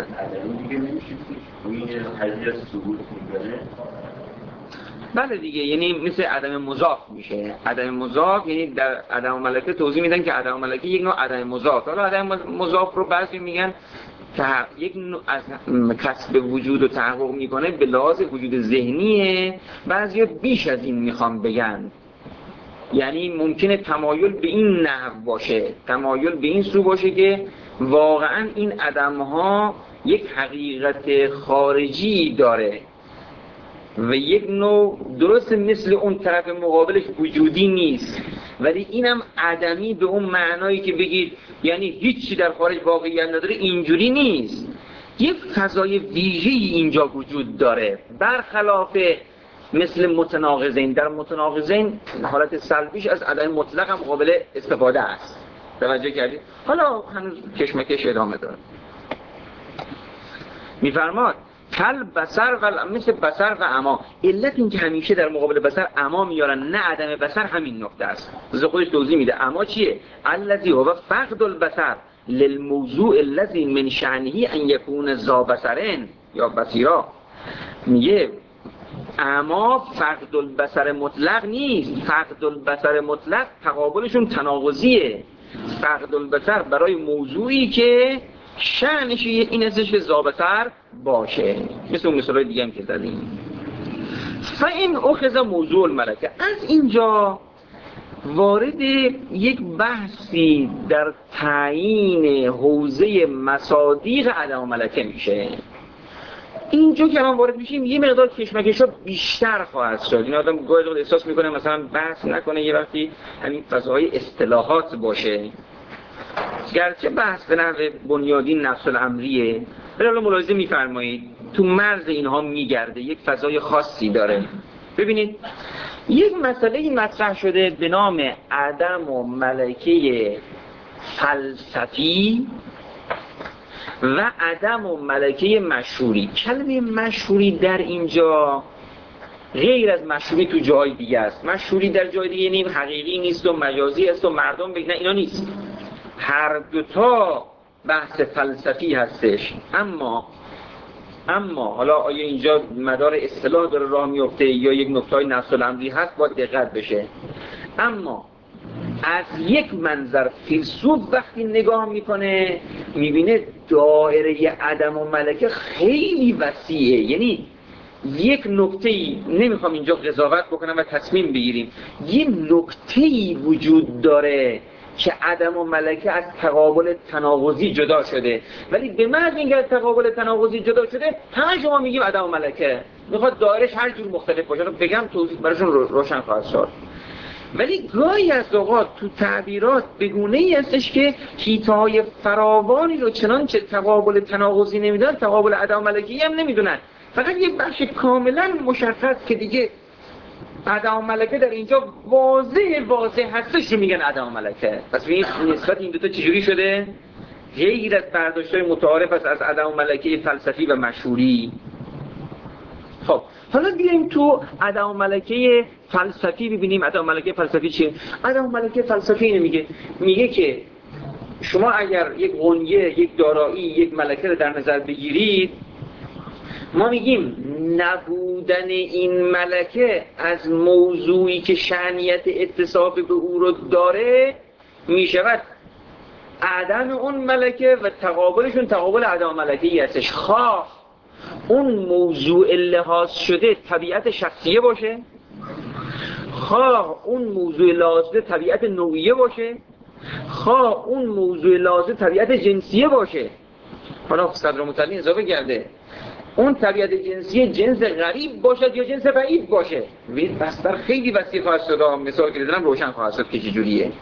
بله دیگه، یعنی مثل عدم مضاف میشه. عدم مضاف یعنی در عدم ملکه توضیح میدن که عدم ملکه یک نوع عدم مضاف. حالا عدم مضاف رو بعضی میگن که یک نوع از کسب وجود و تحقق میکنه به لحاظ وجود ذهنیه، بعضی بیش از این میخوام بگن. یعنی ممکنه تمایل به این نحو باشه، تمایل به این سو باشه که واقعا این عدم ها یک حقیقت خارجی داره و یک نوع درست مثل اون طرف مقابلش وجودی نیست، ولی اینم عدمی به اون معنایی که بگید یعنی هیچی در خارج واقعیت نداره، اینجوری نیست. یک فضای ویژه‌ای اینجا وجود داره، برخلاف مثل متناقضین. در متناقضین حالت سلبیش از عدم مطلق هم قابل استفاده است. توجه کردید؟ حالا هنوز کشمکش ادامه داره. میفرماد کل بصر و مثل بصر و عما. علت این که همیشه در مقابل بصر عما میارن نه عدم بصر همین نقطه است. از خودش توضیح میده. عما چیه؟ الذی هو فقد البصر للموضوع الذی من شأنه ان یکون ذا بصرین یا بصیرا. میگه اما فقد البصر مطلق نیست. فقد البصر مطلق تقابلشون تناقضیه. فقد البصر برای موضوعی که شأنش این ازش که ذا بصر باشه، مثل اون مثالای دیگه هم که زدیم. فاین اخذ موضوع الملکه، از اینجا وارد یک بحثی در تعیین حوزه مصادیق عدم ملکه میشه. اینجا که ما وارد میشیم یه مقدار کشمکش‌ها بیشتر خواهد شد. این آدم گاهی اوقات احساس میکنه مثلا بحث نکنه یه وقتی همین فضاهای اصطلاحات باشه، گرچه بحث به نحو بنیادین نفس الامریه، ولی حالا ملاحظه میفرمایید تو مرز اینها میگرده، یک فضای خاصی داره. ببینید یک مسئله مطرح شده به نام عدم و ملکه فلسفی و عدم و ملکه مشهوری. کلمه مشهوری در اینجا غیر از مشهوری تو جای دیگه است. مشهوری در جای دیگه یعنی حقیقی نیست و مجازی است و مردم بگن اینا نیست. هر دوتا بحث فلسفی هستش. اما اما حالا آیا اینجا مدار اصطلاح داره راه میفته یا یک نکته‌ای نفس الامری هست، باید دقت بشه. اما از یک منظر فیلسوف وقتی نگاه میکنه میبینه دایره عدم و ملکه خیلی وسیعه. یعنی یک نکته‌ای، نمیخوام اینجا قضاوت بکنم و تصمیم بگیریم، یک نکته‌ای وجود داره که عدم و ملکه از تقابل تناقضی جدا شده، ولی به محض اینکه از تقابل تناقضی جدا شده همه شما میگیم عدم و ملکه. میخواد دایرش هر جور مختلف باشه، بگم توضیح براشون روشن خواهد شد. ولی گاهی از اوقات تو تعبیرات بگونه ای هستش که حیطه‌های فراوانی رو چنانچه تقابل تناقضی نمیدونن تقابل عدم و ملکی هم نمیدونن. فقط یک بخش کاملا مشخص که دیگه عدم و ملکه در اینجا واضح واضح هستش رو میگن عدم و ملکه. پس این نسبت این دوتا چجوری شده؟ غیر از برداشت‌های متعارف است از عدم و ملکه فلسفی و مشهوری. خب حالا بیایم تو عدم و ملکه فلسفی ببینیم. عدم و ملکه فلسفی چیه؟ عدم و ملکه فلسفی اینو میگه میگه که شما اگر یک غنیه، یک دارایی، یک ملکه رو در نظر بگیرید، ما میگیم نبودن این ملکه از موضوعی که شأنیت اتصاف به او رو داره میشود عدم اون ملکه و تقابلشون تقابل عدم ملکه‌ای هستش. خواه اون موضوع لحاظ شده طبیعت شخصیه باشه، خواه اون موضوع لحاظ طبیعت نوعیه باشه، خواه اون موضوع لحاظ طبیعت جنسیه باشه. حالا صدر مطلعی اضافه کرده اون طبیعت جنسی جنس غریب باشد یا جنس بعید باشه. بستر خیلی وسیع خواهد شد. مثال که دیدم روشن خواهد شد که چجوریه.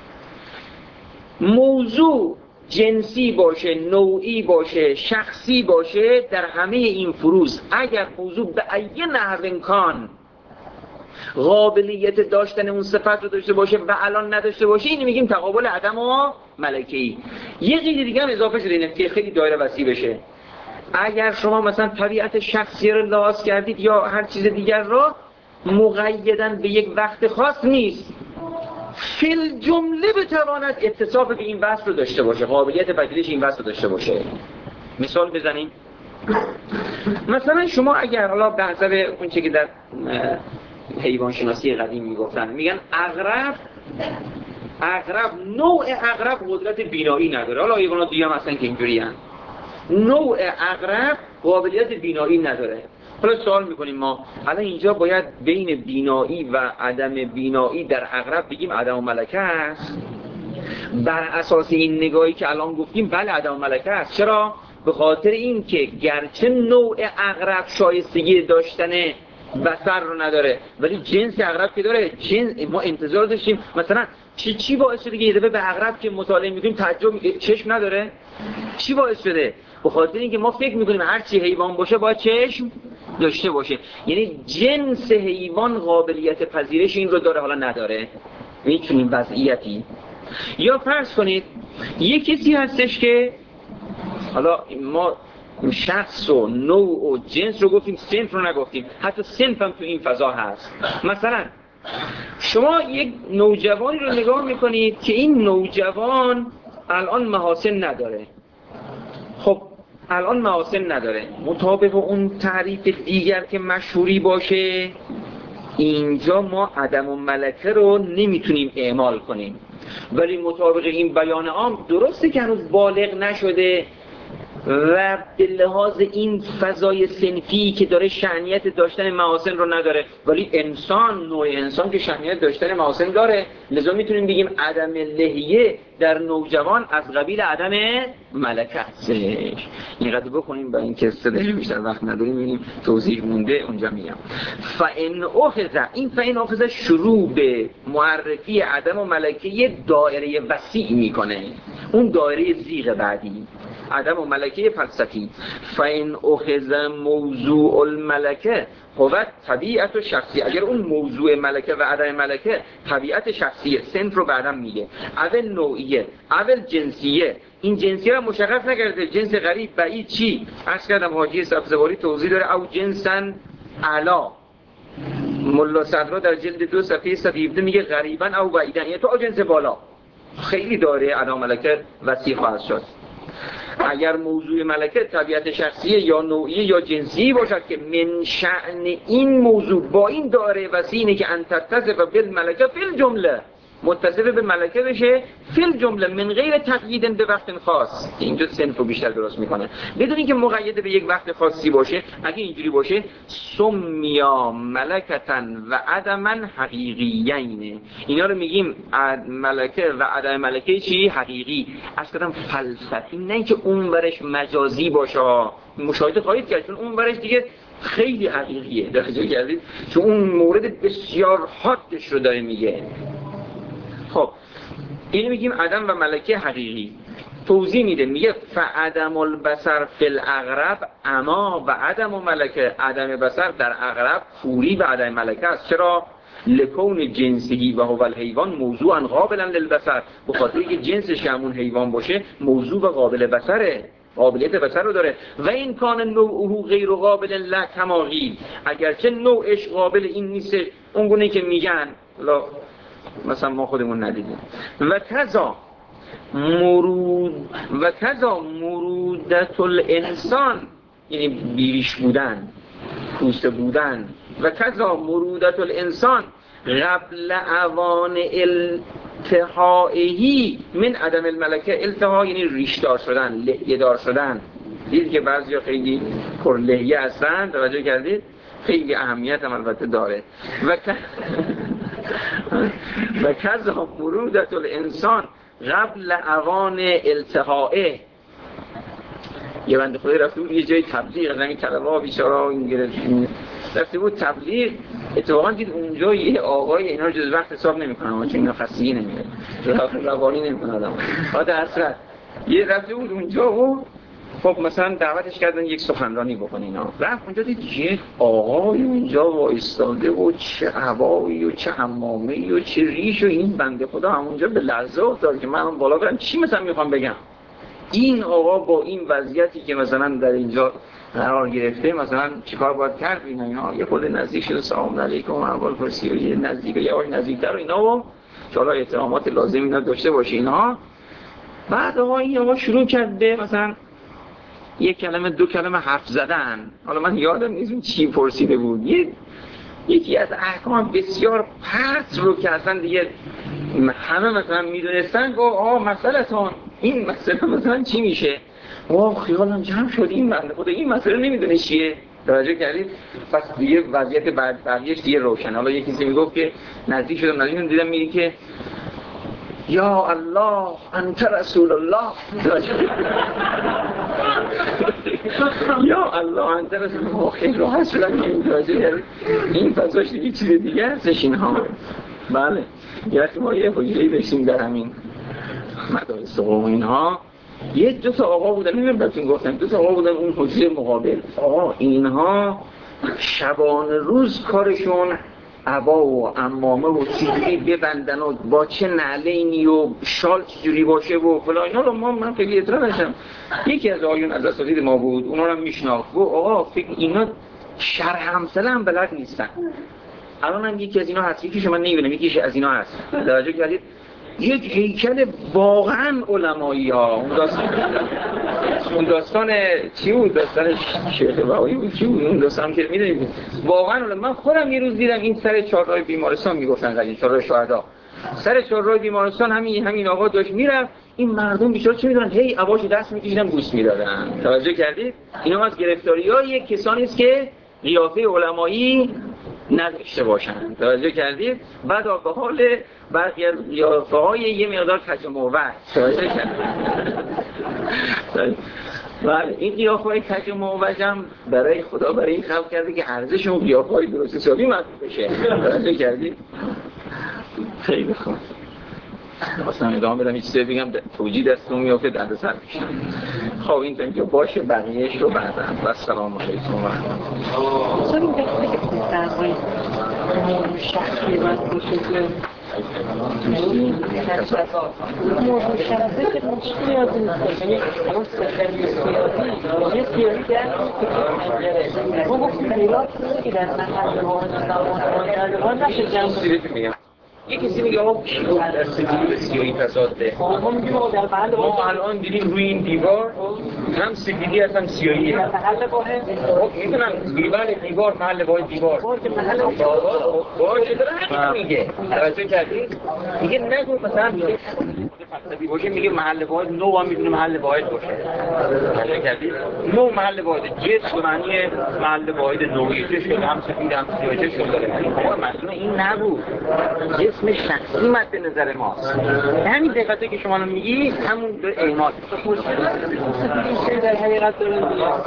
موضوع جنسی باشه، نوعی باشه، شخصی باشه، در همه این فروز اگر موضوع به ای نحو امکان قابلیت داشتن اون صفت رو داشته باشه و الان نداشته باشه، اینو میگیم تقابل عدم و ملکه‌ای. یه قید دیگه هم اضافه شده اینه که خیلی دایره وسیع بشه. اگر شما مثلا طبیعت شخصی رو لحاظ کردید یا هر چیز دیگر رو، مقیداً به یک وقت خاص نیست، فی الجمله بتواند اتصاف به این وصف رو داشته باشه، قابلیت پذیرش این وصف رو داشته باشه. مثال بزنیم. مثلا شما اگر حالا به حسب اون چه که در حیوان شناسی قدیم میگفتن، میگن عقرب عقرب نوع عقرب قدرت بینایی نداره. حالا حیوانات دیگه هم اصلا که اینجوری هستن، نوع عقرب قابلیت بینایی نداره. حالا سوال میکنیم ما الان اینجا باید بین بینایی و عدم بینایی در عقرب بگیم عدم و ملکه است؟ بر اساس این نگاهی که الان گفتیم بله عدم و ملکه است. چرا؟ به خاطر این که گرچه نوع عقرب شایستگی داشتن بصر رو نداره، ولی جنس عقرب که داره. جنس ما انتظار داشتیم مثلا چی چی باعث شده که یه دفعه به عقرب که مطالعه میکنیم تعجب، چشم نداره؟ چی باعث شده؟ به خاطر اینکه ما فکر میکنیم هر چی حیوان باشه باید چشم داشته باشه. یعنی جنس حیوان قابلیت پذیرش این رو داره، حالا نداره. این چنین وضعیتی. یا فرض کنید یه کسی هستش که حالا ما شخص و نوع و جنس رو گفتیم، صنف رو نگفتیم. حتی صنف هم تو این فضا هست. مثلا شما یک نوجوانی رو نگاه میکنید که این نوجوان الان محاسن نداره. خب الان محاسن نداره، مطابق اون تعریف دیگر که مشهوری باشه، اینجا ما عدم و ملکه رو نمیتونیم اعمال کنیم. ولی مطابق این بیان عام درسته که هنوز بالغ نشده و به لحاظ این فضای صنفی که داره شأنیت داشتن محاسن رو نداره، ولی انسان، نوع انسان که شأنیت داشتن محاسن داره، لذا میتونیم بگیم عدم لحیه در نوجوان از قبیل عدم ملکه هستش. اینقدر بکنیم با این که استدلال بیشتر وقت نداریم، ببینیم توضیح مونده اونجا میگم. فإن اخذ، این فإن اخذ شروع به معرفی عدم و ملکه یه دایره وسیع میکنه، اون دایره زیغ بعدی عدم و ملکه فلسفی. فإن اخذ موضوع الملکه هو طبیعت و شخصی، اگر اون موضوع ملکه و عدم ملکه طبیعت شخصیه، صنف رو بعدم میگه، اول نوعیه، اول جنسیه. این جنسیه رو مشخص نکرده، جنس غریب بعید چی؟ عرض کردم حاجی سبزواری توضیح داره، او جنسن علا. ملا صدرا در جلد دو صفحه صد و هفده میگه غریبا او بعیدن، یعنی تو جنس بالا. خیلی داره عدم ملکه وسیع خواهد شد. اگر موضوع ملکه طبیعت شخصیه یا نوعی یا جنسی باشد که من شأن این موضوع با این دایره وسیعی که ان تتصف بالملکه فی الجمله، متصف به ملکه بشه فی الجمله من غیر تقیید به وقت خاص. اینجا صنف رو بیشتر درست میکنه بدون اینکه مقید به یک وقت خاصی باشه. اگه اینجوری باشه سمیا ملکتن و عدما حقیقیین، اینا رو میگیم ملکه و عدم ملکه چی؟ حقیقی. اصلا فلسفی، نه اینکه اون ورش مجازی باشه. مشاهده خواهید کرد چون اون ورش دیگه خیلی حقیقیه، درجه کردید چون اون مورد بسیار حادش رو داره میگه. خب اینو میگیم عدم و ملکه حقیقی. توضیح میده، میگه فعدم البصر فی العقرب اما و عدم و ملکه، عدم بصر در عقرب کوری و عدم ملکه است. چرا؟ لکون جنسی و هو الحیوان موضوعا قابلا للبصر، به خاطر که جنسش همون حیوان باشه موضوع و قابل بصره، قابلیت بصر رو داره. و این کان نوعه غیر قابل لا کما قیل، اگرچه نوعش قابل این نیست اون گونه که میگن، لا مثلا ما خودمون ندیدیم. و کذا مرود و کذا مرودت الانسان، یعنی بیریش بودن، پوسته بودن. و کذا مرودت الانسان قبل اوان التهائهی من عدم الملکه. التها یعنی ریشدار شدن، لحیه دار شدن. دیدید که بعضیا خیلی پر لحیه هستن، توجه کردید؟ خیلی اهمیت هم البته داره. و و کذا مرودت الانسان قبل اوان التهائه. یه بنده خدای رفته بود یه جای تبلیغ، از این طلبه ها بیچاره این گرفت رفته بود تبلیغ، اتفاقا دید اونجا یه آقای اینا رو جز وقت حساب نمی‌کنه، چون اینا خستگی نمی‌کنه، روانی نمی‌کنه آدم. بعد اصلا یه رفته بود اونجا و خب مثلا دعوتش کردن یک سخنرانی بکنه اینا، رفت اونجا دید یک آقای اونجا وایستاده و چه عبایی و چه حمامه‌ای و چه ریش و این بنده خدا همونجا به لرزه افتاد که من بالا برم چی مثلا میخوام بگم. این آقا با این وضعیتی که مثلا در اینجا قرار گرفته مثلا چیکار باید کرد اینا اینا یه خود نزدیک شده سلام علیکم احوال پرسی و یه نزدیک یواش نزدیکتر و اینا و چالا احترامات لازم اینا داشته باشه اینا. بعد آقا این آقا شروع کرد به مثلا یک کلمه دو کلمه حرف زدن. حالا من یادم نیست چی پرسیده بود، یه یکی از احکام بسیار پرت رو که اصلا دیگه همه مثلا میدونستن گفت آقا مسئله‌تون این مسئله مثلا چی میشه. واو خیالم جمع شد این بنده خدا این مسئله نمیدونه چیه. توجه کردید؟ پس دیگه وضعیت بعد بعدیش دیگه روشن. حالا یکی کسی میگفت که نزدیک شدم نزدیک دیدم میگه که یا الله انت رسول الله. یا الله انت رسول الله خیلی راحت شدن که این فضاش دیگه چیز دیگه هستش اینها. بله یه وقتی ما یه حجره‌ای داشتیم در همین مدارس قوم اینها، یه دو تا آقا بودن نمیدونم بهتون گفتم دو تا آقا بودن اون حجره مقابل. آقا اینها شبانه روز کارشون عبا و عمامه و چیزی ببندن و با چه نعلینی و شال چجوری باشه و فلان اینا رو ما من خیلی اطلاع داشتم. یکی از آقایون از اساتید ما بود اونا رو میشناخت و آقا فکر اینا شرح همسله هم بلد نیستن. الان هم یکی از اینا هست یکیش من نمیبینم یکیش از اینا هست. توجه کردید یک هیکل واقعا علمایی ها. اون داستان اون داستان چی بود؟ داستان شیخ بهایی بود چی بود؟ اون داستان که میدونید واقعا من خودم یه روز دیدم این سر چهارراه بیمارستان میگفتن قدیم چهارراه شهدا سر چهارراه بیمارستان همین همین آقا داشت میرفت این مردم بیچاره چه میدونن هی عباشو دست میکشیدن بوس میدادن. توجه کردید اینا از گرفتاریای کسانی است که قیافه علمایی نداشته باشن. توجه کردید؟ بعد به حال برخی از قیافه‌های یه مقدار کج و موج. توجه کردید؟ بله این قیافه‌های کج و موج هم برای خدا برای این خلق کرده که ارزش اون قیافه‌های درست حسابی محسوب بشه. توجه کردید؟ خیلی خوب. اصلا ادامه بدم هیچ چیزی بگم توجیه دستون میافته درد سر میشه. خب این تا اینجا باشه بقیهش رو بعدا. و سلام علیکم و رحمت الله. اصلا این دفعه که پسرهای شخصی باید باشه که موضوع شخصی که مشکلی از این است. یعنی اون سفری سیاسی یه سیاسی که از ما گفتیم میلاد که در محل ما نشه جمع یه کسی میگه آقا کی بود در سفید سیاهی فساد ده؟ ما میگیم آقا در محل ما الان دیدیم روی این دیوار هم سفیدی هست هم سیاهی در محل واحد میتونم دیوار دیوار محل واحد دیوار محل باشه داره همین میگه. توجه کردید؟ میگه نگو مثلا فلسفی باشه میگه محل واحد نو هم میتونه محل واحد باشه. توجه کردید؟ نو محل واحد جسم به معنی محل واحد نوعی چه هم سفید هم سیاه چه شده داره. آقا مثلا این نبود. اسم شخصی مد نظر ماست. همین دقیقاتی که شما میگی همون به اعمال این در حقیقت دارن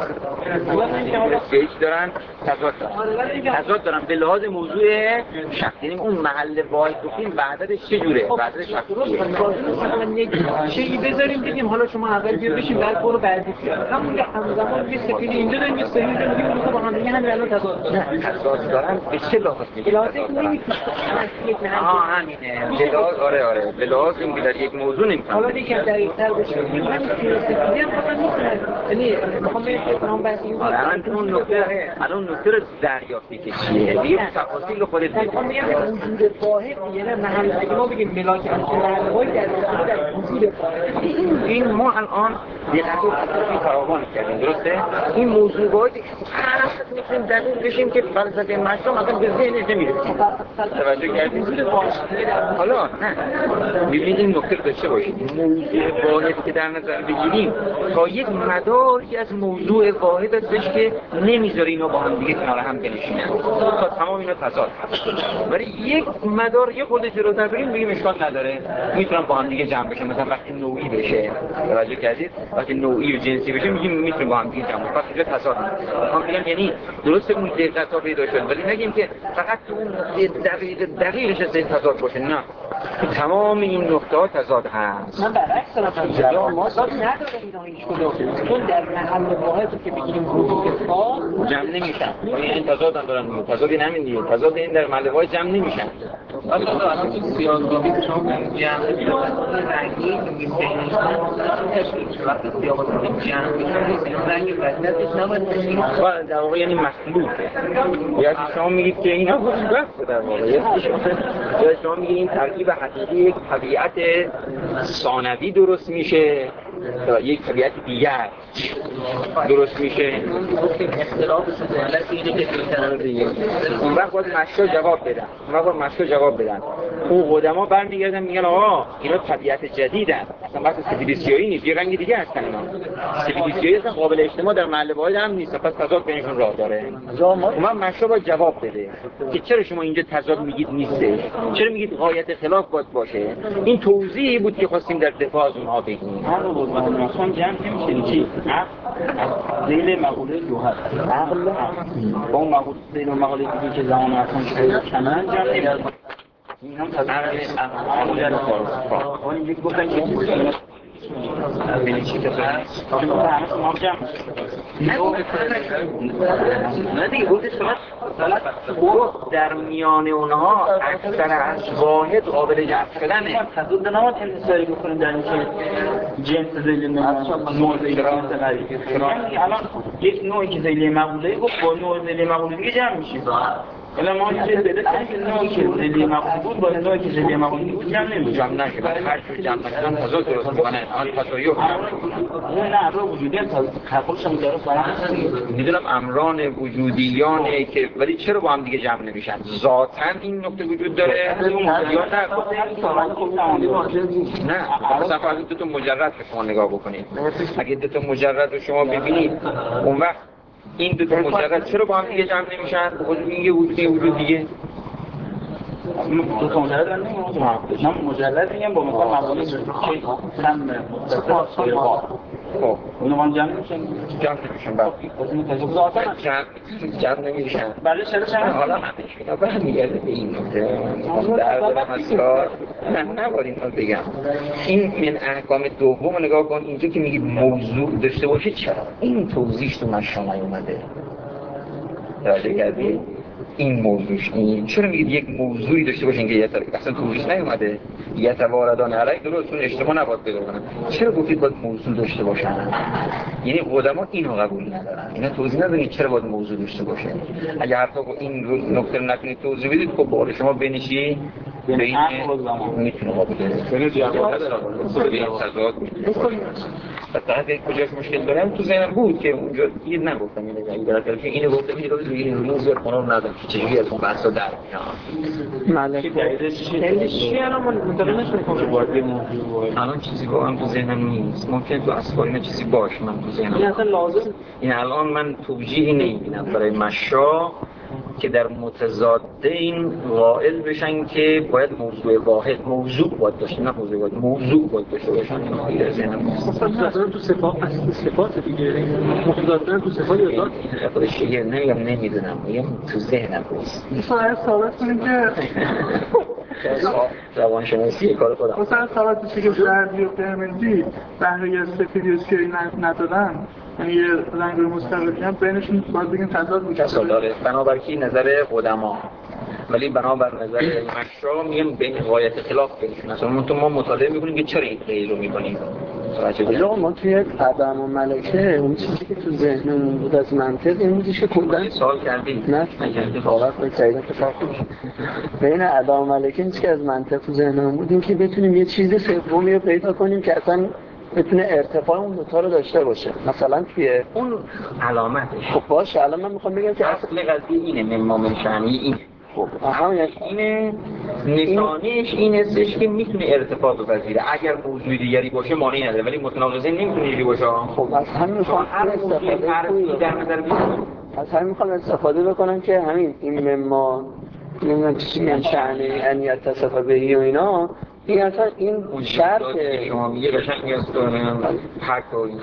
دیگه دارن تضاد دارن تضاد دارن به لحاظ موضوع شخصی. یعنی اون محل واحد گفتیم وحدتش چجوره؟ وحدتش شخصیه. چیزی بذاریم بگیم حالا شما اول بیا بشین بعد برو بعدی همون همزمان یه سفید اینجا داریم یه سفید میگیم اونها با هم دیگه همین الان تضاد دارن. تضاد دارن به چه لحاظ میگی؟ لحاظ نمیتونه آه همینه. بلاز آره آره بلاز این بیدار یک موضوع نمیتونه. حالا دیگه دقیق‌تر بشه. همین سیاسی هم خودم میتونه. یعنی میخوام بگم بحث این الان اون نکته الان نکته رو دریافتی که چیه؟ دیگه تفاصیل خودت بگو. میخوام بگم وجود واحد یعنی محل اگه ما بگیم ملاک محل واحد در در وجود واحد این ما الان دقت و تصفیه فراوان کردیم درسته؟ این موضوعات هر وقت میتونیم دقیق بشیم که فلسفه مشروع مثلا به ذهن نمیرسیم. توجه کردیم؟ حالا نه ببینید این نکته رو داشته باشید موضوع واحد که در نظر بگیریم تا یک مداری از موضوع واحد هستش که نمیذاره اینا با هم دیگه کنار هم بنشینن تا تمام اینا تضاد هست. ولی یک مدار یه خود جلوتر بریم بگیم اشکال نداره میتونن با هم دیگه جمع بشن. مثلا وقتی نوعی بشه توجه کردید وقتی نوعی و جنسی بشه میگیم میتونیم با هم دیگه جمع بشن. پس اینجا تضاد هست. میخوام بگم یعنی درسته اون دقت ها پیدا شد ولی نگیم که فقط اون دقیق دقیقش از تضاد باشه. نه تمام این نقطه ها تضاد هست. من برعکس دارم یا ما تضاد نداره اینا هیچ کدوم، چون در محل واحدی که بگیریم وجود اتفاق جمع نمیشن. این تضاد هم دارن میگن، تضاد همین دیگه، تضاد این در محل واحد جمع نمیشن. الان الان این سیاه‌گاهی که شما جمع رنگی میگیم که این وقتی سیاه‌گاهی جمع میشه رنگ بدنش نباید باشه. در واقع یعنی مخلوطه. یا شما میگید که اینا وجود در واقع یا شما میگید این ترکیب حقیقی یک طبیعت ثانوی درست میشه تا یک طبیعت دیگر درست میشه. اختلاف سهلت اینه که میتونن دیگه اون وقت باید مشکل جواب بدن. اون وقت باید مشکل جواب بدن. اون قدما برمیگردن میگن آقا اینا طبیعت جدیدن. اصلا وقت سفید سیاهی نیست، یه رنگ دیگه هستن اینا. سفید سیاهی اصلا قابل اجتماع در محل واحد هم نیست. پس تضاد بینشون راه داره. اون مشکل باید جواب بده که چرا شما اینجا تضاد میگید نیسته؟ چرا میگید غایت خلاف باید باشه؟ این توضیحی بود که خواستیم در دفاع از اونها بگیم. عقل بود مثلا جمع نمیشه چی؟ عقل ذیل مقوله جوهر. عقل با اون مقوله ذیل و مقوله دیگه که زمان اصلا شده کمن جمع نمیشه. این هم تضاد مقوله خاص. اون یک گفتن که ببینی چی که هست. شما همه شما جمع. نه دیگه بود شما در میان اونها اکثر از واحد قابل جمع شدنه. تضاد نماد انتصاری بکنیم در این که جنس ذیل نوع ذیل جنس غریبی. الان یک نوعی که ذیل مقوله بود با نوع ذیل مقوله دیگه جمع میشیم. الان ما چه بده که نوعی که ذیل مقوله بود با نوعی که ذیل مقوله بود جمع نمیشه. جمع نشه. برای هر چیز جمع نشدن تضاد درست میکنه. آن تضاد اون نه رو وجودی خودش هم درست برای میدونم امران وجودیانه که ولی چرا با هم دیگه جمع نمیشن؟ ذاتاً این نکته وجود داره یا نه؟ نه مثلا اگه دو تا مجرد رو شما نگاه بکنید، اگه دو تا مجرد رو شما ببینید اون وقت این دو تا مجرد چرا با هم دیگه جمع نمیشن؟ خود این یه وجودی وجود دیگه دو تا مجرد هم نمیشه. من مجرد میگم با مثلا مقوله که هم متصل خب اونو من جمع نمیشن جمع نمیشن باقی جمع جمع نمیشن بله چرا چرا حالا همه اینا برمیگرده به این نکته در دارم از کار نه نباید این رو بگم این من احکام دوم نگاه کن اینجا که میگید موضوع داشته باشه چرا این توضیحش تو مشامه اومده توجه کردی این موضوعش این چرا میگید یک موضوعی داشته باشین که یه طرف اصلا توضیح نیومده یه تواردان علیه درستون اشتباه نباید بگم چرا گفتید باید موضوع داشته باشن یعنی قدما اینو قبول ندارن اینا توضیح ندارن چرا باید موضوع داشته باشه اگه حتی این نکته رو نتونید توضیح بدید خب باور شما بینشی بین میتونه قابل کنه جواب نداره تضاد فقط یک کجاش مشکل دارم تو ذهنم بود که اونجا یه نگفتم اینو اگه در که اینو گفتم یه روز دیگه اینو زیاد کنم ندارم که چجوری از اون بحثا در میاد مالک چی الان من متوجه نشدم که باید موضوع الان چیزی واقعا تو ذهنم نیست ممکن تو اسفار اینا چیزی باشه من تو ذهنم این اصلا لازم این الان من توجیهی نمیبینم برای مشا که در متضاد این قائل بشن که باید موضوع واحد موضوع باید داشته نه موضوع واحد موضوع باید داشته باشن این در ذهنم نیست اصلا تو صفات اصل صفات دیگه متضاد تو صفات یا ذات خودش دیگه نمیگم نمیدونم میگم تو ذهنم نیست مثلا ثابت کنیم که روانشناسی کار خودم مثلا ثابت بشه که زردی و قرمزی بهره سفیدی و سیاهی ندادن یعنی یه رنگ رو مستقل کنن بینشون باید بگیم تضاد میشه کسال داره بنابر کی نظر قدما ولی بنابر نظر مشا میگم بین غایت خلاف بینشون اصلا ما مطالعه میکنیم که چرا این غیر رو میکنیم حالا ما توی قدم و ملکه اون چیزی که تو ذهنمون بود از منطق این بودیش که کلن سوال کردی؟ نه نکردی باور کنید سعیدن که فرق میشه بین قدم و ملکه این چیزی که از منطق تو ذهنمون بود این که بتونیم یه چیز سومی رو پیدا کنیم که اصلا بتونه ارتفاع اون دوتا رو داشته باشه مثلا توی اون علامتش خب باشه الان من میخوام بگم که اصل قضیه اینه من مامن شعنی اینه خب همون اینه نشانش این هستش که میتونه ارتفاع بپذیره اگر موضوع دیگری باشه مانعی نداره ولی متناقضه نمیتونه یکی باشه خب از همین میخوام استفاده در نظر بگیرم از همین میخوام استفاده بکنم که همین این مما نمیدونم چی میگن شأن انیت تصفه بهی و اینا این اصلا این شرط شما میگه قشنگ است کنم حق و این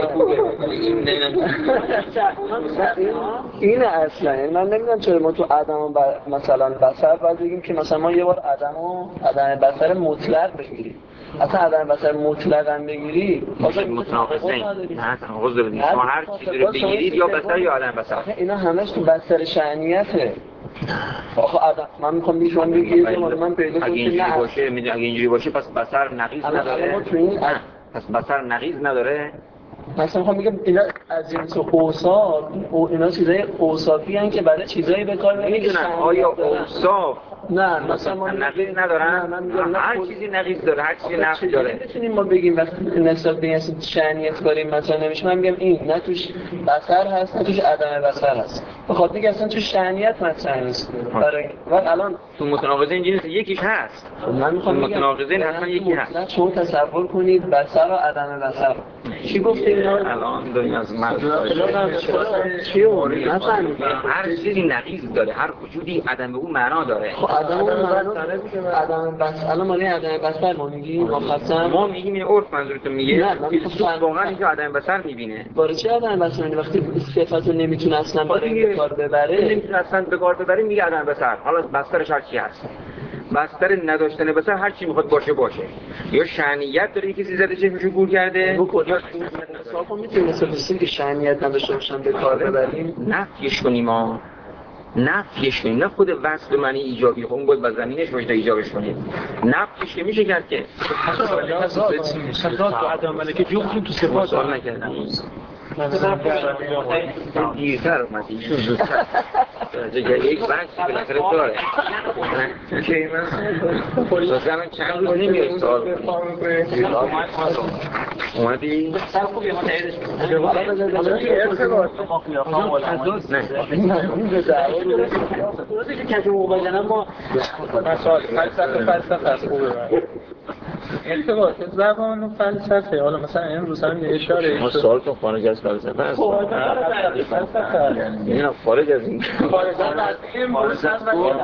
این اصلا یعنی من نمیدونم چرا ما تو عدم و ب... مثلا بصر باید بگیم که مثلا ما یه بار عدم و عدم بصر مطلق بگیریم. اصلا عدم بصر مطلق هم بگیری متناقض نه نه تناقض دارید. شما هر چیزی رو بگیرید یا بصر یا عدم بصر. اینا همش تو بصر شأنیته. آخه عدم من میخوام بگم شما بگید من پیدا کنم اگه اینجوری باشه میدونی اگه اینجوری باشه پس بصر نقیض نداره. پس بصر نقیض نداره. مثلا میخوام بگم اینا از جنس اوصاف او اینا چیزای اوصافی ان که برای چیزایی به کار نمیدونن. آیا اوصاف نه مثلا ما نقیض ندارن؟ هر چیزی نقیض داره، هر چیزی نقص داره. نمیتونیم ما بگیم وقتی نسبت به این شأنیت کاریم مثلا نمیشه من میگم این نه توش بصر هست نه توش عدم بصر هست. بخاطر اینکه اصلا توش شأنیت مطرح نیست. برای وقت الان تو متناقضه اینجوریه یکیش هست. من میخوام متناقضه حتما یکی هست. شما تصور کنید بصر و عدم بصر. چی گفتید الان داریم از مرز چی اون نفهمیدم. هر چیزی نقیض داره، هر وجودی عدم او معنا داره. خب عدم اون معنا عدم بصر الان معنی عدم بصر ما میگیم مفصل ما میگیم این عرف منظورتون میگه نه فیلسوف واقعا اینجا عدم بصر میبینه. برای چه عدم بصر میبینه وقتی صفت رو نمیتونه اصلا برای کار ببره نمیتونه اصلا به کار ببره میگه عدم بصر. حالا بسترش هر چی هست. بستر نداشتن بصر هر چی میخواد باشه باشه. یا شأنیت داره کسی زده چشمشو گور کرده یا صافو میتونه مثلا که شأنیت نداشته باشن به کار ببریم نفیش کنیم ما نفیش کنیم. نه خود وصل معنی ایجابی خب اون باید با زمینش باشه ایجابش کنیم. نفیش که میشه کرد که تضاد با عدم ملکه جفتشون تو صفات سوال نکردم. دیرتر اومد ایشون زودتر درجه یک بحثی بالاخره داره که من سازم چند روز نمیاد سوال اومدی؟ سر خوبی ما تاییدش کنیم که موبایلنا ما مسائل فلسفه فلسفه است خوبه ارتباط زبان و فلسفه. حالا مثلا این روز هم یه اشاره ما سوال تو خارج از فلسفه است. یعنی خارج از این خارج از این امروز از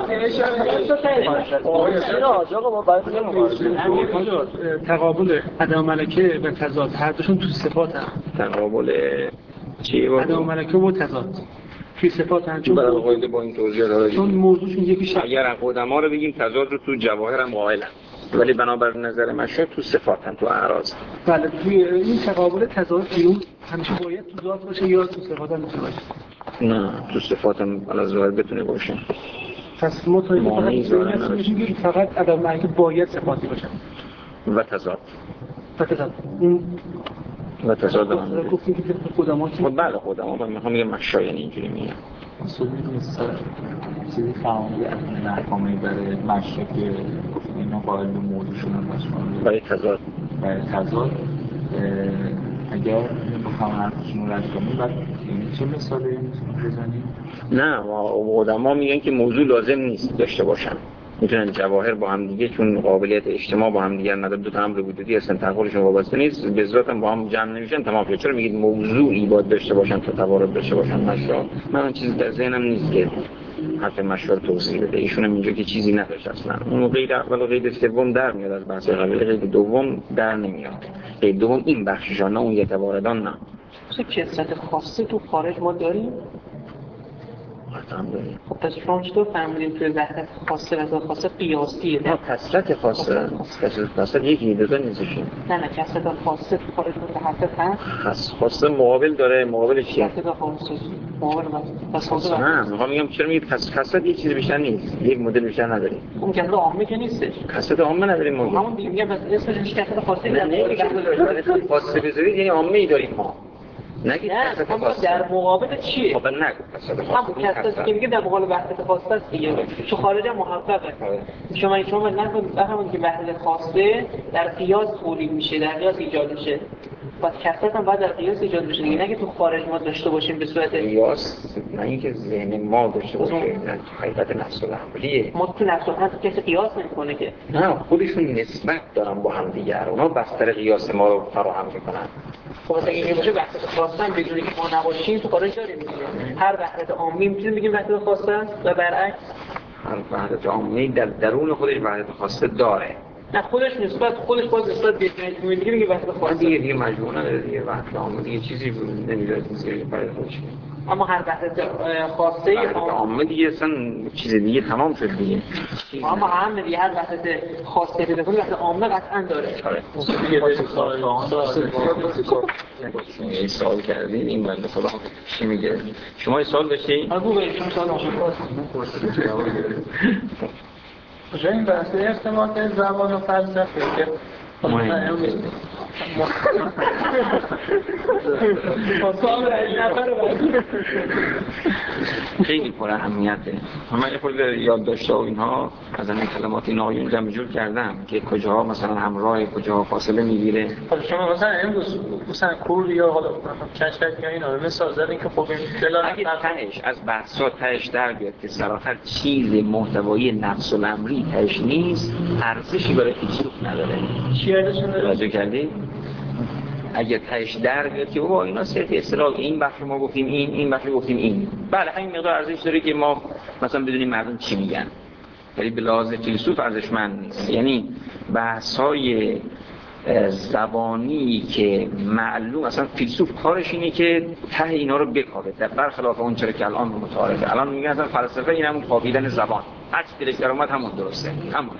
تقابل عدم ملکه و تضاد هر دوشون تو صفات هم تقابل چی بود؟ عدم ملکه و تضاد توی صفات هم چون برای قاعده با این توضیح داره چون موضوعشون یکیش اگر قدما رو بگیم تضاد رو تو جواهر هم قائلن ولی بنابر نظر مشهور تو صفات هم تو اعراض. بله توی این تقابل تضاد بیرون همیشه باید تو ذات باشه یا تو صفات هم باشه. نه تو صفات هم بالا ظاهر بتونه باشه. پس ما تا این فقط عدم ملکه باید صفاتی باشه و تضاد و تضاد این و تضاد هم گفتیم که قدما خب بله قدما من میخوام بگم مشا یعنی اینجوری میگم اصولی نیست چیزی فهمیده از این احکامی برای مشکل که اینا قائل به موضوعشون هم باشن برای تضاد برای تضاد اگر بخوام حرفشون رو رد کنیم بعد چه مثالی میتونیم بزنیم؟ نه قدما میگن که موضوع لازم نیست داشته باشن میتونن جواهر با هم دیگه چون قابلیت اجتماع با هم دیگه نداره دو تا امر وجودی هستن تقابلشون وابسته نیست به ذات هم با هم جمع نمیشن تمام شد. چرا میگید موضوعی باید داشته باشن تا توارد داشته باشن مشروع؟ من اون چیزی در ذهنم نیست که حرف مشروع توضیح بده. ایشون هم اینجا که چیزی نداشت اصلا. اون قید اول و قید سوم در میاد از بحث قبل، قید دوم در نمیاد. قید دوم این بخششان نه اون یتواردان نه. چه کثرت خاصی تو خارج ما داریم؟ هم داریم. خب پس شما چطور فهمیدیم که وحدت خاصه و خاصه قیاسیه؟ نه کثرت خاصه کثرت خاصه یکی دو تا نیستش. نه نه کثرت خاصه تو خارج متحقق هست. خاصه مقابل داره مقابل چیه؟ کثرت خاصه مقابل بس خاصه. نه میخوام میگم چرا میگید کثرت یک چیز بیشتر نیست. یک مدل بیشتر نداریم. اون کثرت عامه که نیستش. کثرت عامه نداریم ما. همون دیگه بس اسمش کثرت خاصه نه نه خاصه بذارید یعنی عامه ای داریم ما. نگید کثرت خاصه در مقابل چیه؟ خب نگو کثرت خاصه. همون کثرت که میگه در مقابل وحدت خاصه است دیگه. چون خارج هم محققه. شما شما نفهمید که وحدت خاصه در قیاس تولید میشه، در قیاس ایجاد میشه. پس کثرت هم باید در قیاس ایجاد بشه دیگه، نه که تو خارج ما داشته باشیم به صورت قیاس، نه اینکه ذهن ما داشته باشه، نه حقیقت نفس الامریه. ما تو نفس الامر کسی قیاس نمیکنه که. نه خودشون نسبت دارن با هم دیگر، اونا بستر قیاس ما رو فراهم میکنن. خب مثلا این باشه وحدت خاصه هم بدون که ما نباشیم تو خارج داریم دیگه. هر وحدت عامی میتونیم بگیم وحدت خاصه است و برعکس هر وحدت عامی در درون خودش وحدت خاصه داره. نه خودش نسبت خودش باز نسبت به مجموعه دیگه میگه وحدت خاصه دیگه دیگه مجموعه نداره دیگه وحدت عامه دیگه چیزی نمیداد زیر پای خودش. اما هر وحدت خاصه ای وحدت عامه دیگه اصلا چیز دیگه تمام شد دیگه. اما هم دیگه هر وحدت خاصه پیدا کنی وحدت عامه قطعا داره. آره. یه سوال کردین این بنده خدا چی میگه؟ شما یه سوال داشتین؟ آگو به شما سوال داشتین. کجا این بحث ارتباط زبان و فلسفه که مهم خیلی پر اهمیته. من یه خود یاد داشته و اینها از این کلمات نایون جمع جور کردم که کجاها مثلا همراه کجاها فاصله میگیره. حالا شما مثلا امروز مثلا کور یا حالا کشک یا اینا مثال زدین که خب این اگه تهش از بحثا تهش در بیاد که سراحت چیز محتوایی نفس الامری تهش نیست ارزشی برای فیلسوف نداره. چی ارزشی نداره؟ توجه کردی؟ اگه تهش در بیاد که بابا اینا صرف اصطلاح این بخش ما گفتیم این این بخش گفتیم این بله همین مقدار ارزش داره که ما مثلا بدونیم مردم چی میگن ولی به لحاظ فیلسوف ارزشمند نیست. یعنی بحث‌های زبانی که معلوم اصلا فیلسوف کارش اینه که ته اینا رو بکاوه در برخلاف اون چرا که الان متعارفه. الان میگن اصلا فلسفه این همون کاویدن زبان هر چی دلش در اومد همون درسته همونه،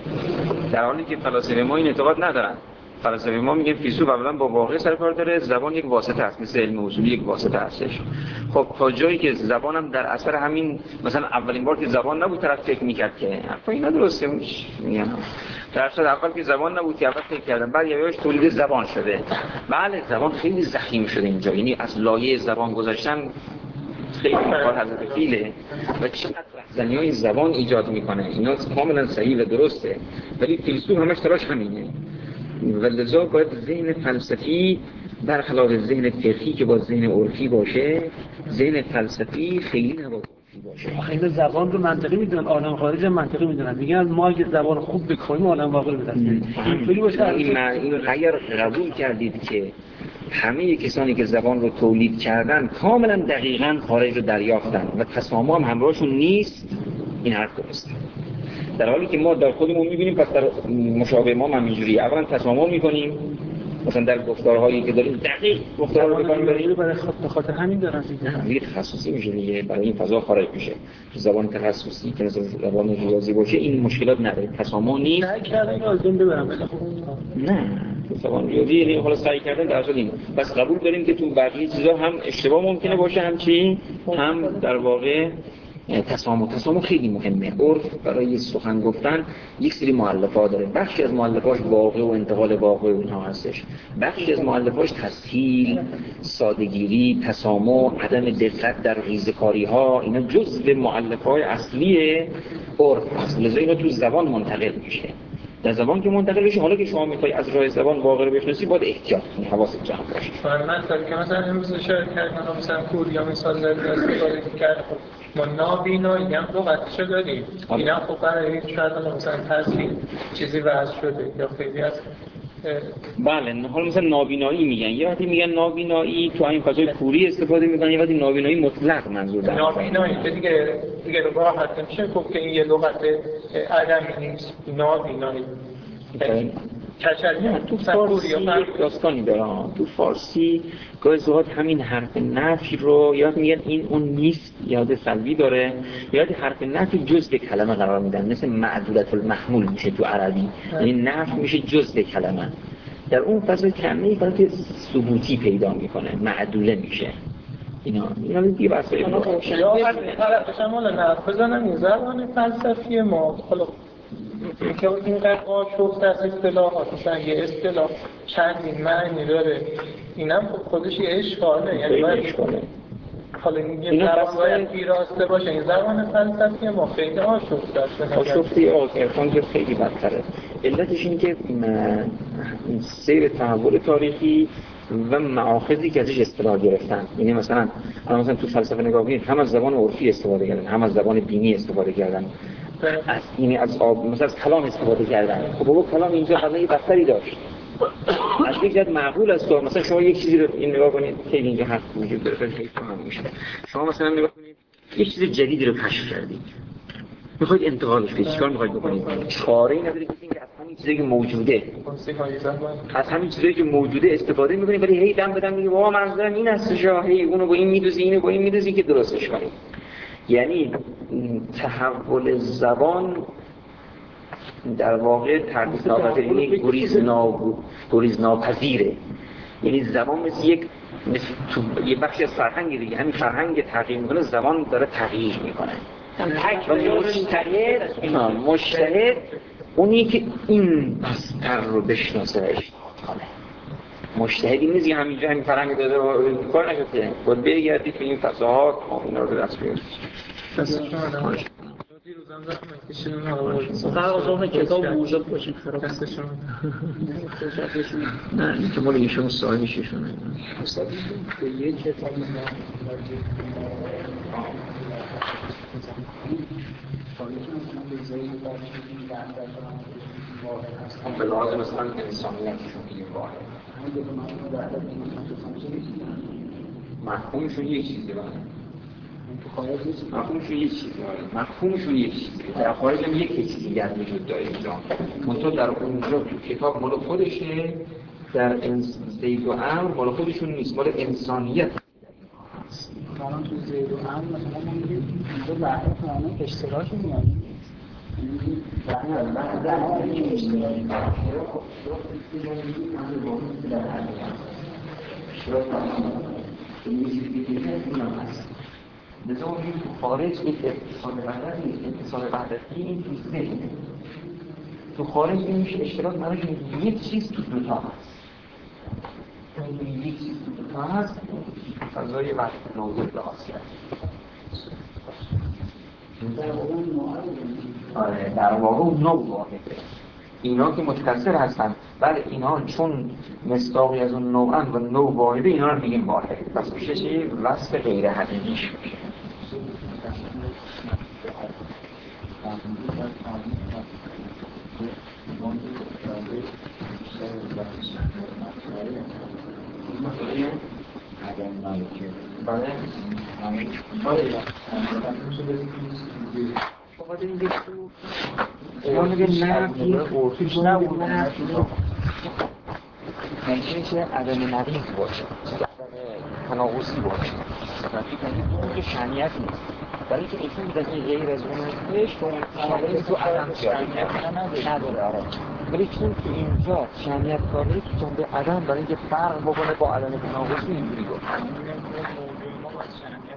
در حالی که فلاسفه ما این اعتقاد ندارن. فلسفه ما میگه فیلسوف اولا با واقع سر کار داره، زبان یک واسطه است، مثل علم اصولی یک واسطه هستش. خب تا جایی که زبانم در اثر همین مثلا اولین بار که زبان نبود طرف فکر میکرد که حرفا اینا درسته میگن در اصل اول که زبان نبود که اول فکر کردن بعد یواش تولید زبان شده. بله زبان خیلی ضخیم شده اینجا، یعنی از لایه زبان گذاشتن خیلی کار حضرت فیله و چقدر رهزنی‌های زبان ایجاد میکنه اینا کاملا صحیح و درسته، ولی فیلسوف همش تلاش همینه. و لذا باید ذهن فلسفی برخلاف ذهن فقهی که با ذهن عرفی باشه، ذهن فلسفی خیلی نباید عرفی باشه. آخه این زبان رو منطقی میدونن، عالم خارج منطقی میدونن، میگن ما اگه زبان خوب بکنیم عالم واقعی به دست میاریم. اینطوری باشه این این اگر قبول کردید که همه کسانی که زبان رو تولید کردن کاملا دقیقاً خارج رو دریافتن و تسامح هم همراهشون نیست، این حرف درسته. در حالی که ما در خودمون می‌بینیم پس در مشابه ما هم اینجوری اولا تسامح می‌کنیم مثلا در گفتارهایی که داریم دقیق گفتار رو بکنیم برای برای خاطر همین دارن دیگه تخصصی میشه دیگه برای این فضا خارج میشه. زبان تخصصی که مثلا زبان ریاضی باشه این مشکلات نداره، تسامح نیست. سعی کردن آزمون ببرم نه زبان ریاضی یعنی حالا سعی کردن در اصل این بس قبول داریم که تو بقیه چیزا هم اشتباه ممکنه باشه هم چی هم در واقع تسامح. تسامح خیلی مهمه. عرف برای سخن گفتن یک سری مؤلفات داره، بخشی از مؤلفاش واقع و انتقال واقع و اینها هستش، بخشی از مؤلفاش تسهیل، ساده‌گیری، تسامح، عدم دقت در ریزکاری ها، اینا جزء مؤلفات اصلی عرف هست. لذا اینا تو زبان منتقل میشه. در زبان که منتقل بشه حالا که شما میخوای از راه زبان واقع رو بشناسی باید احتیاط کنی، حواست جمع باشه. من مثلا که مثلا امروز اشاره کردم مثلا کوریا مثال زدن استفاده کرد ما نابینایی هم لغتشو داریم. اینا خب برای شاید مثلا تاثیر چیزی وضع شده یا خیلی از بله حالا مثلا نابینایی میگن، یه وقتی میگن نابینایی تو این فضای کوری استفاده میکنن، یه وقتی نابینایی مطلق منظور دارن. نابینایی که دیگه دیگه راحت نمیشه گفت که این یه لغت عدمی نیست. نابینایی کچلی تو فارسی داستانی داره. تو فارسی گاهی اوقات همین حرف نفی رو یاد میگن این اون نیست، یاد سلبی داره، یاد حرف نفی جزء کلمه قرار میدن، مثل معدولت المحمول میشه تو عربی، یعنی نفی میشه جزء کلمه. در اون فضای کلمه‌ای که ثبوتی پیدا میکنه معدوله میشه. اینا اینا دیگه بحث یا حالا شامل نه بزنن این زبان فلسفی ما حالا که اینقدر آشفت از اصطلاحات مثلا یه اصطلاح چندین معنی داره، اینم خودش یه اشکاله، یعنی باید اشکاله. حالا این زبان باید بیراسته باشه. این زبان فلسفی ما خیلی آشفت است. آشفتی عرفان که خیلی بدتره. علتش این که سیر تحول تاریخی و مآخذی که ازش اصطلاح گرفتن، یعنی مثلا مثلا تو فلسفه نگاه کنید هم از زبان عرفی استفاده کردن هم از زبان دینی استفاده کردن، از اینی از آب مثلا از کلام استفاده کردن. خب بابا کلام اینجا قضیه بستری داشت از یک جد معقول است. مثلا شما یک چیزی رو این نگاه کنید خیلی اینجا حرف وجود داره خیلی فهم میشه. شما مثلا نگاه کنید یک چیز جدیدی رو کشف کردید، میخواید انتقالش بدید، چیکار میخواید بکنید؟ چاره‌ای ندارید که اینکه از همین همین چیزی که موجوده، موسیقای زبان از همین چیزایی که موجوده استفاده می‌کنی، ولی هی دم بدم میگه بابا منظورم این هستش، هی اونو با این میدوزی، اینو با این میدوزی که درستش کنی. یعنی تحول زبان در واقع تردید ناپذیره، گریز نا گریز ناپذیره. یعنی زبان مثل یک مثل تو یه بخشی از فرهنگ دیگه، همین فرهنگ تغییر میکنه، زبان داره تغییر میکنه. و مجتهد مجتهد اونی که این بستر رو بشناسه و اجتهاد کنه. مجتهدی نیست که همینجا همین فرهنگ داده و کار نشده، باید بگردید به این فضاها اینا رو دست بیارید. دست شما نمید دیروزم زحمت کشیدون ها فقط آزامه کتاب موجب باشید خراب دست شما نه این که مال ایشون صاحبش ایشونه. به یک کتاب هم به لازم مثلا انسانیتشون بگیم واحد مفهومشون یک چیزی باید مفهومشون یک چیزی باید مفهومشون یک چیزی در خارج هم یک چیزی گر وجود داره اینجا منطقه در اونجا تو کتاب مال خودشه، در زید و عمر مال خودشون نیست، مال انسانیت. الان تو زید و عمر مثلا ما میگیم اینجا لحظه همه اشتراک میانیم لذا این تو خارج یک اتصال وحدت نیست، اتصال وحدتی این تو ذهنه. تو خارج این میشه اشتراک معنیش یک چیز تو دوتا هست. این یک چیز تو دوتا هست فضای وحدت نوزد لحاظی هست. آره در واقع اون نوع واحده. اینا که متکثر هستن، بله اینا چون مصداقی از اون نوعن و نوع واحده، اینا رو میگیم واحد. پس میشه چی؟ وصف غیر حقیقیش میشه. بله بخاطر این دیگه اینا میگه نه این ارتوش نبود، نه ممکنه که عدم نقیض باشه، تناقضی باشه، اون که شنیت نیست، برای که ایشون میدن این غیر از اون هستش که اون شنیت تو عدم شنیت نداره. آره ولی چون که اینجا شنیت کاره که جنبه عدم برای اینکه فرق بکنه با عدم تناقضی اینجوری گفت.